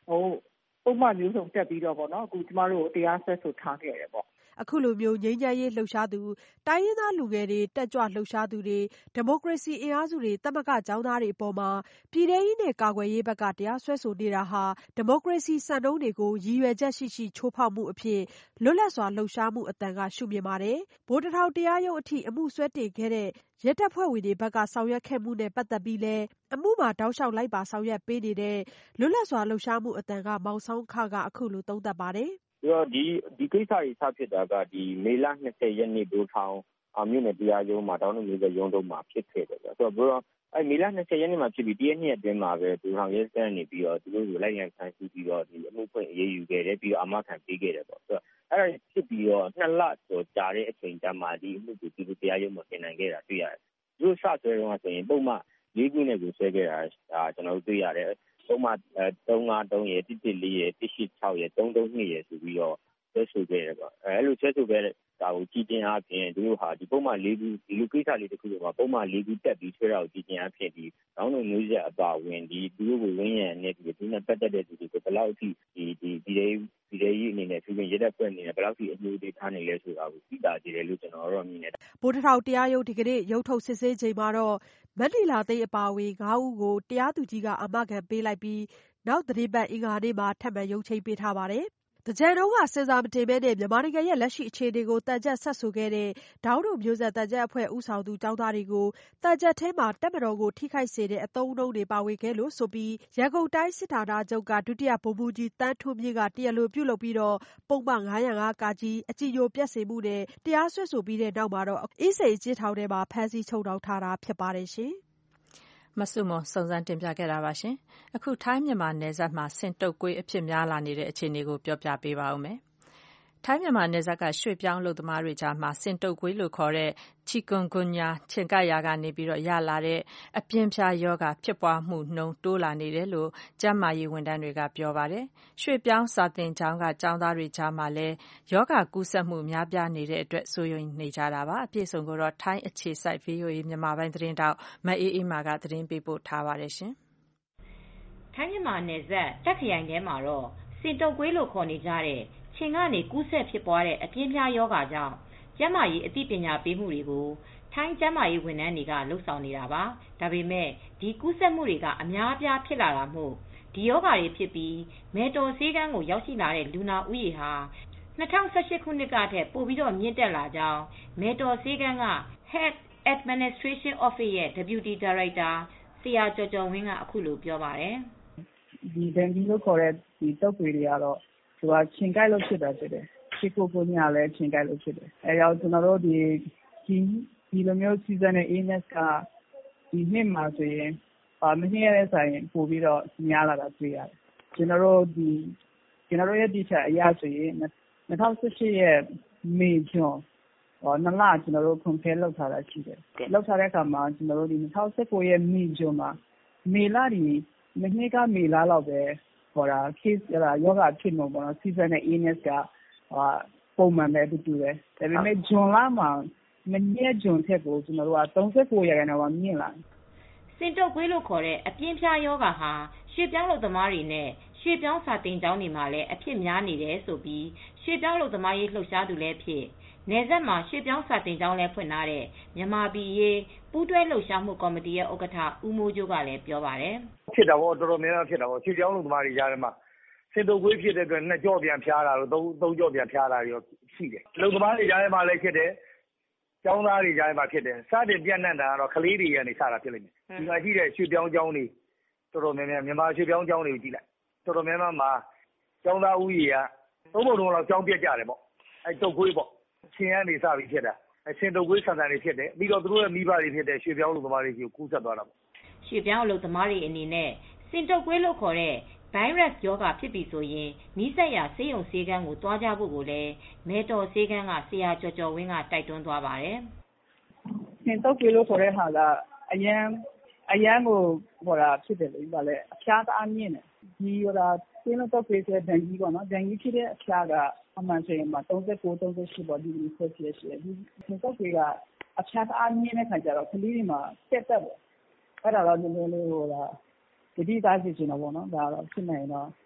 ဟိုပုံမှန်မျိုးစုံတက်ပြီးတော့ပေါ့နော်အခုကျမတို့တရားစွဲဆိုထားခဲ့တယ်ပေါ့အခုလိုမျိုးငြိမ်းချမ်းရေးလှုပ်ရှားသူတိုင်းရင်းသားလူငယ်တွေတက်ကြွလှုပ်ရှားသူတွေဒီမိုကရေစီအင်အားစုတွေတမကကျောင်းသားတွေအပေါ်မှာပြည်ထရေးနဲ့ကာကွယ်ရေးဘက်ကတရားစွဲဆိုနေတာဟာဒီမိုကရေစီစံနှုန်းတွေကိုရည်ရွယ်ချက်ရှိရှိချိုးဖောက်မှုအဖြစ်လွတ်လပ်စွာလှုပ်ရှားမှုအတန်ကရှုမြင်ပါတယ်ဗိုလ်တထောင်တရားရုံးအထိအမှုစွဲတင်ခဲ့တဲ့ရဲတပ်ဖွဲ့ဝင်တွေဘက်ကဆောင်ရွက်ခဲ့မှုနဲ့ပတ်သက်ပြီးလဲအမှုမှာတောက်လျှောက်လိုက်ပါဆောင်ရွက်ပေးနေတဲ့လွတ်လပ်စွာလှုပ်ရှားမှုအတန်ကမောင်ဆောင်ခကအခုလိုသုံးသပ်ပါတယ်ပြီးတော့ဒီဒီကိစ္စကြီးစဖြစ်တာကဒီမေလ၂၀ရက်နေ့ဒိုထောင်အမြို့နယ်တရားရုံးမှာတောင်းတမျိုးရုံးတော့မှာဖြစ်ခဲ့တယ်ဆိုတော့ဘရောအဲမေလ၂၀ရက်နေ့မှာဖြစ်ပြီးတရက်နှစ်အတွင်းမှာပဲဒိုထောင်ရဲစခန်းနေပြီးတော့သူတို့ကိုလိုက်ရန်ဆန်းစီပြီးတော့ဒီအမှုဖွင့်အရေးယူခဲ့တယ်ပြီးတော့အမခံပေးခဲ့တယ်ပေါ့ဆိုတော့အဲ့ဒါဖြစ်ပြီးတော့နှစ်လကျော်ကြာတဲ့အချိန်တည်းမှာဒီအမှုကိုဒီလိုတရားရုံးမှာတင်နိုင်ခဲ့တာတွေ့ရတယ်သူတို့စဆွဲတော့ဆိုရင်ပုံမှန်လေးခုနဲ့ကိုဆွဲခဲ့တာဒါကျွန်တော်တို့တွေ့ရတယ်ပုံမှန်၃၅၃ရယ်၁၁၄ရယ်၁၈၆ရယ်၃၃၂ရယ်ဆိုပြီးတော့ဆွဲဆိုခဲ့တယ်ပေါ့အဲလိုဆွဲဆိုခဲ့တဲ့ဒါကိုကြည်တင်အားဖြင့်သူတို့ဟာဒီပုံမှန်လေးခုဒီလိုကိစ္စလေးတစ်ခုမှာပုံမှန်လေးခုတက်ပြီးဆွဲတာကိုကြည်တင်အားဖြင့်ဒီတောင်းတမျိုးဆက်အပါဝင်ဒီသူတို့ကိုဝင်းရံနဲ့ဒီဒီနဲ့ပတ်သက်တဲ့သူတွေကိုဘယ်လောက်အထိဒီဒီဒီလေးဒီလေးအနေနဲ့သူတို့ရတဲ့ဖွဲ့နေတယ်ဘယ်လောက်အထိအမျိုးတွေထားနေလဲဆိုတာကိုသိတာကြည့်တယ်လို့ကျွန်တော်တို့မြင်တယ်ဗိုလ်တထောင်တရားရုံးဒီကနေ့ရုပ်ထုတ်စစ်ဆေးချိန်မှာတော့မန္တီလာသိန်းအပါအဝင်၅ဦးကိုတရားသူကြီးကအမခံပေးလိုက်ပြီးနောက်သီတင်းပတ်အင်္ဂါနေ့မှာထပ်မံရုံးချိန်းပေးထားပါတယ်။တကြံတုန်းကစဉ်းစားမတင်ဘဲနဲ့မြန်မာနိုင်ငံရဲ့လက်ရှိအခြေအနေကိုတန်ကြပ်ဆက်ဆိုခဲ့တဲ့ဒေါင်းတို့မျိုးဆက်တန်ကြပ်အဖွဲ့ဦးဆောင်သူကျောင်းသားတွေကိုတန်ကြပ်ထဲမှာတပ်မတော်ကိုထိခိုက်စေတဲ့အသုံးအနှုန်းတွေပါဝင်ခဲ့လို့ဆိုပြီးရန်ကုန်တိုင်းစစ်ဌာနချုပ်ကဒုတိယဗိုလ်မှူးကြီးတန်းထွန်းမြင့်ကတရားလိုပြုလုပ်ပြီးတော့ပုံမှန်၅၀၅ကကြီးအကြည်ညိုပျက်စေမှုနဲ့တရားစွဲဆိုပြီးတဲ့နောက်မှာတော့အင်းစိန်အကျဉ်းထောင်ထဲမှာဖမ်းဆီးချုပ်နှောင်ထားတာဖြစ်ပါတယ်ရှင်။မဆုမွန်စုံစမ်းတင်ပြခဲ့တာပါရှင်။အခုထိုင်းမြန်မာနယ်စပ်မှာဆင်တုတ်ကွေးအဖြစ်များလာနေတဲ့အခြေအနေကိုပြောပြပေးပါဦးမယ်။ထိုင်းမြန်မာနယ်စပ်ကရွှေ့ပြောင်းလုပ်သမားတွေကြားမှာဆင်တုတ်ကွေးလို့ခေါ်တဲ့ချီကွန်ကွန်ညာခြင်ကိုက်ရာကနေပြီးတော့ရလာတဲ့အပြင်းပြားယောဂဖြစ်ပွားမှုနှုန်းတိုးလာနေတယ်လို့ကျန်းမာရေးဝန်ထမ်းတွေကပြောပါတယ်။ရွှေ့ပြောင်းစာသင်ကျောင်းကကျောင်းသားတွေကြားမှာလည်းယောဂကူးစက်မှုများပြားနေတဲ့အတွက်စိုးရိမ်နေကြတာပါ။အပြည့်စုံကိုတော့ထိုင်းအခြေစိုက် ဗွီအိုအေ မြန်မာပိုင်းသတင်းတောက်မအေးအေးမာကသတင်းပေးပို့ထားပါတယ်ရှင်။ထိုင်းမြန်မာနယ်စပ်တက်ခရိုင်ထဲမှာတော့ဆင်တုတ်ကွေးလို့ခေါ်နေကြတဲ့ခြင်ကနေကူးစက်ဖြစ်ပွားတဲ့အပြင်းပြားယောဂကြောင့်ကျန်းမာရေးအသိပညာပေးမှုတွေကိုထိုင်းကျန်းမာရေးဝန်ထမ်းတွေကလှုပ်ဆောင်နေတာပါ။ဒါပေမဲ့ဒီကူးစက်မှုတွေကအများအပြားဖြစ်လာတာမို့ဒီယောဂတွေဖြစ်ပြီးမဲတော်ဆေးကန်းကိုရောက်ရှိလာတဲ့လူနာဦးရေဟာ၂၀၁၈ခုနှစ်ကထက်ပိုပြီးတော့မြင့်တက်လာကြောင်းမဲတော်ဆေးကန်းက Health Administration Office ရဲ့ Deputy Director ဆရာကျော်ကျော်ဝင်းကအခုလိုပြောပါတယ်။ဒီဒန်ဒီလို့ခေါ်တဲ့ဒီတုပ်တွေတွေကတော့သူကခြင်ကိုက်လို့ဖြစ်တာဖြစ်တယ်။ချီကိုကိုညာလည်းခြင်ကိုက်လို့ဖြစ်တယ်။အဲကြောင့်ကျွန်တော်တို့ဒီဒီဒီလိုမျိုး seasonal illness ကဒီနှစ်မှာဆိုရင်အာမင်းရတဲ့ဆိုင်ပို့ပြီးတော့များလာတာတွေ့ရတယ်။ကျွန်တော်တို့ဒီကျွန်တော်တို့ရဲ့ဒီချက်အရာဆိုရင်၂၀၁၈ရဲ့မေဂျွန်ဟောနှစ်လကျွန်တော်တို့ compare လုပ်ထားတာရှိတယ်။လုပ်ထားတဲ့အခါမှာကျွန်တော်တို့ဒီ၂၀၁၉ရဲ့မေဂျွန်မှာမေလဒီမနေ့ကမေလလောက်ပဲဟောတာ case ရယောဂဖြစ်နေပေါ့နော် seasonal illness ကအာပုံမှန်ပဲတူတူပဲဒါပေမဲ့ဇွန်လမှာမနေ့ဇွန်ထက်ကိုကျွန်တော်တို့က၃၉ရာခိုင်နှုန်းကမြင့်လာဆင်တုတ်ကွေးလို့ခေါ်တဲ့အပြင်းပြားယောဂဟာရွှေ့ပြောင်းလုပ်သမားတွေနဲ့ရွှေ့ပြောင်းစာတင်ကျောင်းတွေမှာလည်းအဖြစ်များနေတယ်ဆိုပြီးရွှေ့ပြောင်းလုပ်သမားရေးလှုပ်ရှားသူလည်းဖြစ်နယ်စပ်မှာရွှေ့ပြောင်းစာတင်ကျောင်းလည်းဖွင့်ထားတဲ့မြန်မာပြည်ရေးပူးတွဲလှုပ်ရှားမှုကော်မတီရဲ့ဥက္ကဋ္ဌဦးမိုးကျိုးကလည်းပြောပါတယ်ဖြစ်တာပေါ့တော်တော်များများဖြစ်တာပေါ့ရွှေ့ပြောင်းလုပ်သမားတွေကြားထဲမှာဆင်တုတ်ကွေးဖြစ်တဲ့အတွက်နှစ်ကြော့ပြန်ဖျားတာတော့သုံးသုံးကြော့ပြန်ဖျားတာရောရှိတယ်လုပ်သမားတွေကြားထဲမှာလည်းဖြစ်တယ်ကျောင်းသားတွေကြားထဲမှာဖြစ်တယ်စတင်ပြန့်နှံ့တာကတော့ကလေးတွေကနေစတာဖြစ်လိမ့်မယ်ဒီမှာရှိတဲ့ရွှေ့ပြောင်းကျောင်းတွေတော်တော်များများမြန်မာရွှေ့ပြောင်းကျောင်းတွေကိုကြည့်လိုက်တော်တော်များများမှာကျောင်းသားဦးရေကသုံးပုံလုံးလောက်ကျောင်းပြတ်ကြတယ်ပေါ့အဲတုတ်ကွေးပေါ့ရှင်ကနေစပြီးဖြစ်တာအရှင်တုတ်ကွေးဆန်ဆန်တွေဖြစ်တယ်ပြီးတော့သူတို့ရဲ့မိဘတွေဖြစ်တဲ့ရွှေ့ပြောင်းလူသမားတွေကိုကူးစက်သွားတာပေါ့ရွှေ့ပြောင်းလူသမားတွေအနေနဲ့ဆင်တုတ်ကွေးလို့ခေါ်တဲ့ဗိုင်းရပ်စ်ရောဂါဖြစ်ပြီဆိုရင်နီးစပ်ရာဆေးရုံဆေးကန်းကိုသွားကြဖို့ကိုလည်းမဲတော်ဆေးကန်းကဆရာကျော်ကျော်ဝင်းကတိုက်တွန်းသွားပါတယ်ဆင်တုတ်ကွေးလို့ခေါ်တဲ့ဟာကအရန်အရန်ကိုဟောတာဖြစ်တယ်လို့ပြောလဲအဖျားတအားမြင့်တယ်ဒီဟောတာဆင်းလို့တော့ပြေးတဲ့ဒန်ကြီးပေါ့နော်ဒန်ကြီးဖြစ်တဲ့အဖျားကအမှန်ဆိုရင်မှာ၃၉ ၃၈ပေါ့ဒီလိုဆက်ဖြစ်ရှိတယ်ဒီဆင်တုတ်ကွေးကအဖျားတအားမြင့်တဲ့ခါကျတော့ကလေးတွေမှာတက်တက်ပေါ့အဲ့ဒါတော့နည်းနည်းလေးဟောတာဒီဒီသားစီချင်တော့ပေါ့နော်ဒါတော့ဖြစ်နေတော့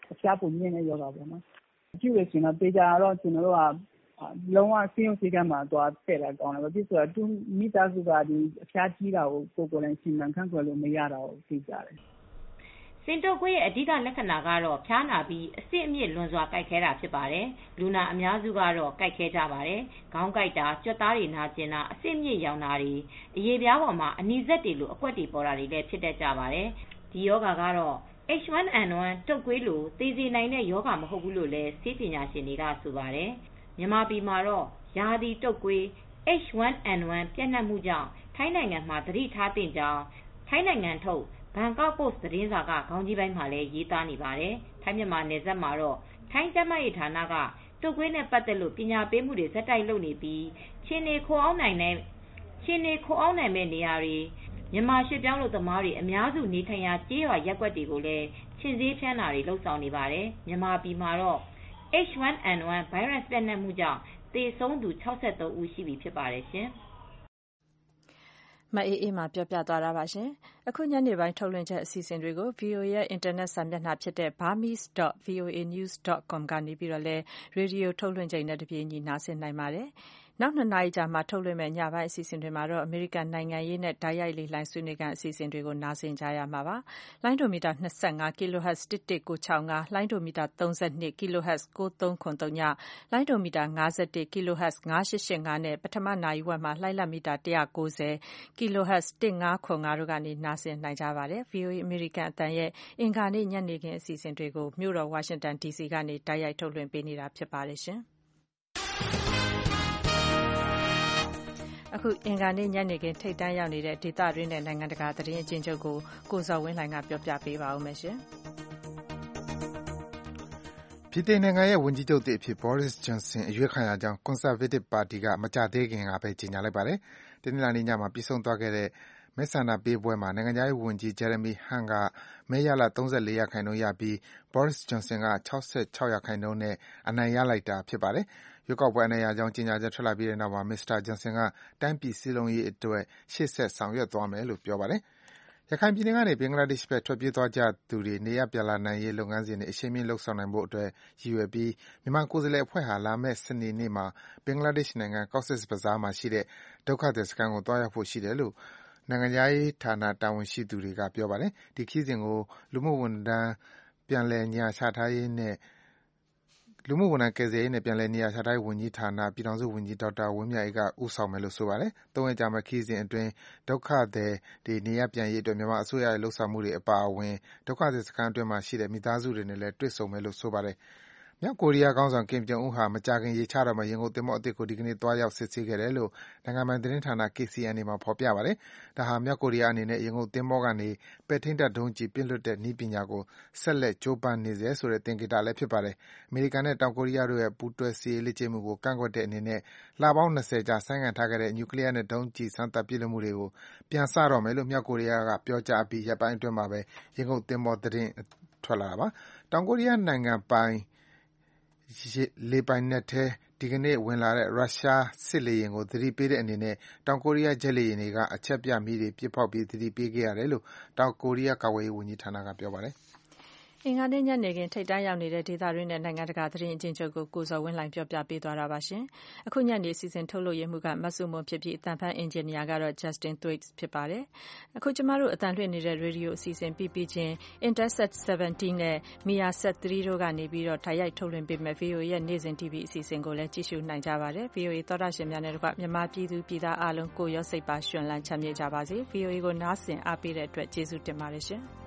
အဖျားပုံမြင့်တဲ့ယောဂပေါ့နော်ကြည့်ရရှင်တော့တေချာတော့ကျွန်တော်တို့ကလုံးဝစီးရုံးစည်းကမ်းမှာသွားထည့်လိုက်ကောင်းတယ်ဘာဖြစ်ဆိုတော့သူမိသားစုကဒီအဖျားကြီးတာကိုကိုယ်ကိုယ်လည်းစီမံခန့်ခွဲလို့မရတာကိုသိကြတယ်စင်တုပ်ကွေးရဲ့အဓိကလက္ခဏာကတော့ဖျားနာပြီးအဆစ်အမြစ်လွန်စွာကိုက်ခဲတာဖြစ်ပါတယ်လူနာအများစုကတော့ကိုက်ခဲကြပါတယ်ခေါင်းကိုက်တာကြွက်သားတွေနာကျင်တာအဆစ်အမြစ်ရောင်တာတွေအရေပြားပေါ်မှာအနီစက်တွေလိုအကွက်တွေပေါ်တာတွေလည်းဖြစ်တတ်ကြပါတယ်ဒီယောဂါကတော့ H one N one တုပ်ကွေးလိုသေစေနိုင်တဲ့ယောဂါမဟုတ်ဘူးလို့လည်းဆေးပညာရှင်တွေကဆိုပါတယ်မြန်မာပြည်မှာတော့ရာသီတုပ်ကွေး H one N one ပြန့်နှံ့မှုကြောင့်ထိုင်းနိုင်ငံမှာသတိထားသင့်ကြောင်းထိုင်းနိုင်ငံထုတ်ဘန်ကောက်ပို့စ်သတင်းစာကခေါင်းကြီးပိုင်းမှာလည်းရေးသားနေပါတယ်။ထိုင်းမြန်မာနယ်စပ်မှာတော့ထိုင်းကျန်းမာရေးဌာနကတုပ်ကွေးနဲ့ပတ်သက်လို့ပညာပေးမှုတွေဇက်တိုက်လုပ်နေပြီးချင်းနေခိုအောင်နိုင်တဲ့ချင်းနေခိုအောင်နိုင်မဲ့နေရာတွေမြန်မာရွှေ့ပြောင်းလူသမားတွေအများစုနေထိုင်ရာကျေးရွာရပ်ကွက်တွေကိုလည်းချင်းစည်းဖြန်းတာတွေလှုပ်ဆောင်နေပါတယ်။မြန်မာပြည်မှာတော့ H one N one ဗိုင်းရပ်စ်ပြန့်နှံ့မှုကြောင့်သေဆုံးသူ၆၃ဦးရှိပြီဖြစ်ပါတယ်ရှင်။မအေးအေးမှာပြောပြသွားတာပါရှင်။အခုညနေပိုင်းထုတ်လွှင့်ချက်အစီအစဉ်တွေကို ဗွီအိုအေ ရဲ့အင်တာနက်စာမျက်နှာဖြစ်တဲ့ burmese dot voa news dot com ကနေပြီးတော့လည်းရေဒီယိုထုတ်လွှင့်ချိန်နဲ့တပြေးညီနားဆင်နိုင်ပါတယ်။နောက်နှစ်နာရီကြာမှထုတ်လွှင့်မဲ့ညပိုင်းအစီအစဉ်တွေမှာတော့အမေရိကန်နိုင်ငံရေးနဲ့ဓာတ်ရိုက်လေလှိုင်းဆွေးနွေးခန်းအစီအစဉ်တွေကိုနားဆင်ကြရမှာပါ။လိုင်းဒိုမီတာ၂၅ kilohertz တစ်တစ်ကို၆၅ လိုင်းဒိုမီတာ၃၂ kilohertz ကိုသုံးခွန်သုံးညလိုင်းဒိုမီတာ၅၁ kilohertz ၅၈၈၅နဲ့ပထမနာရီဝက်မှာလှိုင်းလတ်မီတာ၁၉၀ kilohertz ၁၅ခွန်၅တို့ကနေနားဆင်နိုင်ကြပါတယ်။ ဗွီအိုအေ အမေရိကန်အသံရဲ့အင်္ဂါနေ့ညနေခင်းအစီအစဉ်တွေကိုမြို့တော်ဝါရှင်တန် ဒီစီကနေတိုက်ရိုက်ထုတ်လွှင့်ပေးနေတာဖြစ်ပါတယ်ရှင်။အခုအင်္ဂါနေ့ညနေခင်းထိပ်တန်းရောက်နေတဲ့ဒေသတွင်းနဲ့နိုင်ငံတကာသတင်းအကျဉ်းချုပ်ကိုကိုဇော်ဝင်းလှိုင်ကပြောပြပေးပါဦးမယ်ရှင်။ပြည်ထောင်နိုင်ငံရဲ့ဝန်ကြီးချုပ်သစ်အဖြစ် Boris Johnson အရွေးခံရကြောင်း Conservative ပါတီကမကြသေးခင်ကပဲကြေညာလိုက်ပါတယ်။တနင်္လာနေ့ညမှာပြီးဆုံးသွားခဲ့တဲ့မဲဆန္ဒပေးပွဲမှာနိုင်ငံခြားရေးဝန်ကြီး Jeremy Hunt ကမဲရလဒ်၃၄ရာခိုင်နှုန်းရပြီး Boris Johnson က၆၆ရာခိုင်နှုန်းနဲ့အနိုင်ရလိုက်တာဖြစ်ပါတယ်။ရွေးကောက်ပွဲအနိုင်ရကြောင်းကြေညာချက်ထွက်လာပြီးတဲ့နောက်မှာ မစ္စတာ Johnson ကတိုင်းပြည်စည်းလုံးရေးအတွက်ရှေ့ဆက်ဆောင်ရွက်သွားမယ်လို့ပြောပါတယ်။ရခိုင်ပြည်နယ်ကနေဘင်္ဂလားဒေ့ရှ်ဘက်ထွက်ပြေးသွားကြသူတွေနေရပ်ပြန်လာနိုင်ရေးလုပ်ငန်းစဉ်တွေအရှိန်မြင့်လုပ်ဆောင်နိုင်ဖို့အတွက်ရည်ရွယ်ပြီးမြန်မာကိုယ်စားလှယ်အဖွဲ့ဟာလာမယ့်စနေနေ့မှာဘင်္ဂလားဒေ့ရှ်နိုင်ငံ Cox's Bazar မှာရှိတဲ့ဒုက္ခသည်စခန်းကိုသွားရောက်ဖို့ရှိတယ်လို့နိုင်ငံခြားရေးဌာနတာဝန်ရှိသူတွေကပြောပါတယ်။ဒီခရီးစဉ်ကိုလူမှုဝန်ထမ်းပြန်လည်နေရာချထားရေးနဲ့လူမှုဝန်ထမ်းကယ်ဆယ်ရေးနဲ့ပြန်လည်နေရာချထားရေးဝန်ကြီးဌာနပြည်ထောင်စုဝန်ကြီးဒေါက်တာဝင်းမြတ်အေးကဦးဆောင်မယ်လို့ဆိုပါတယ်။သုံးရက်ကြာမယ့်ခရီးစဉ်အတွင်းဒုက္ခသည်တွေနေရပ်ပြန်ရေးအတွက်မြန်မာအစိုးရရဲ့လှုပ်ဆောင်မှုတွေအပါအဝင်ဒုက္ခသည်စခန်းအတွင်းမှာရှိတဲ့မိသားစုတွေနဲ့လည်းတွေ့ဆုံမယ်လို့ဆိုပါတယ်။မြောက်ကိုရီးယားခေါင်းဆောင် Kim Jong Un ဟာမကြာခင်ရေချတော့မယ့်ရေငုပ်သင်္ဘောအသစ်ကိုဒီကနေ့သွားရောက်စစ်ဆေးခဲ့တယ်လို့နိုင်ငံပိုင်သတင်းဌာန K C N A မှာဖော်ပြပါတယ်။ဒါဟာမြောက်ကိုရီးယားအနေနဲ့ရေငုပ်သင်္ဘောကနေပဲ့ထိန်းတပ်ဒုံးကျည်ပစ်လွှတ်တဲ့နည်းပညာကိုဆက်လက်ကြိုးပမ်းနေဆဲဆိုတဲ့သင်္ကေတလည်းဖြစ်ပါတယ်။အမေရိကန်နဲ့တောင်ကိုရီးယားတို့ရဲ့ပူးတွဲစစ်ရေးလေ့ကျင့်မှုကိုကန့်ကွက်တဲ့အနေနဲ့လပေါင်း၂၀ကြာဆိုင်းငံ့ထားခဲ့တဲ့နျူကလီးယားနဲ့ဒုံးကျည်စမ်းသပ်ပစ်လွှတ်မှုတွေကိုပြန်စတော့မယ်လို့မြောက်ကိုရီးယားကပြောကြားအပြီးရက်ပိုင်းအတွင်းမှာပဲရေငုပ်သင်္ဘောသတင်းထွက်လာတာပါ။တောင်ကိုရီးယားနိုင်ငံပိုင်လေပိုင်နက်ထဲဒီကနေ့ဝင်လာတဲ့ရုရှားစစ်လေယာဉ်ကိုသတိပေးတဲ့အနေနဲ့တောင်ကိုရီးယားဂျက်လေယာဉ်တွေကအချက်ပြမီးတွေပစ်ဖောက်ပြီးသတိပေးခဲ့ရတယ်လို့တောင်ကိုရီးယားကာကွယ်ရေးဝန်ကြီးဌာနကပြောပါတယ်။အင်္ဂါနေ့ညနေခင်းထိပ်တန်းရောက်နေတဲ့ဒေသတွင်းနဲ့နိုင်ငံတကာသတင်းအကျဉ်းချုပ်ကိုကိုဇော်ဝင်းလှိုင်ပြောပြပေးသွားတာပါရှင်။အခုညနေအစီအစဉ်ထုတ်လွှင့်ရမှုကမဆုမွန်ဖြစ်ပြီးအသံဖန်အင်ဂျင်နီယာကတော့ Justin Thwaites ဖြစ်ပါတယ်။အခုကျမတို့အသံလွှင့်နေတဲ့ရေဒီယိုအစီအစဉ်ပြီးပြီးချင်း Intersat ဆဗန်တီးနဲ့ Mersat သုံးတို့ကနေပြီးတော့တိုက်ရိုက်ထုတ်လွှင့်ပေးမဲ့ ဗွီအိုအေ ရဲ့နေ့စဉ် တီဗီအစီအစဉ်ကိုလည်းကြည့်ရှုနိုင်ကြပါတယ်။ ဗွီအိုအေသောတာရှင်များနဲ့တကွမြန်မာပြည်သူပြည်သားအားလုံးကိုရောစိတ်ပါရှင်လန်းချမ်းမြေ့ကြပါစေ။ ဗွီအိုအေကိုနားဆင်အားပေးတဲ့အတွက်ကျေးဇူးတင်ပါတယ်ရှင်။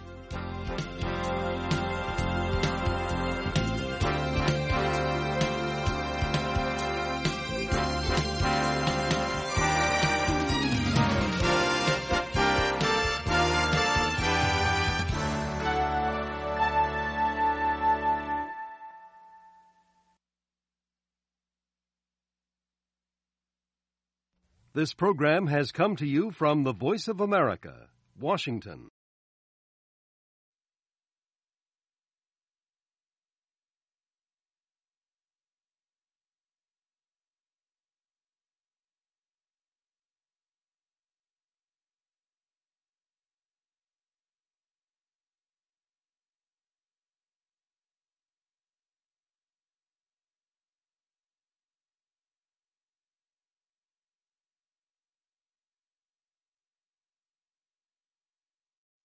This program has come to you from the Voice of America, Washington.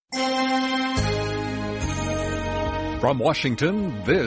From Washington, this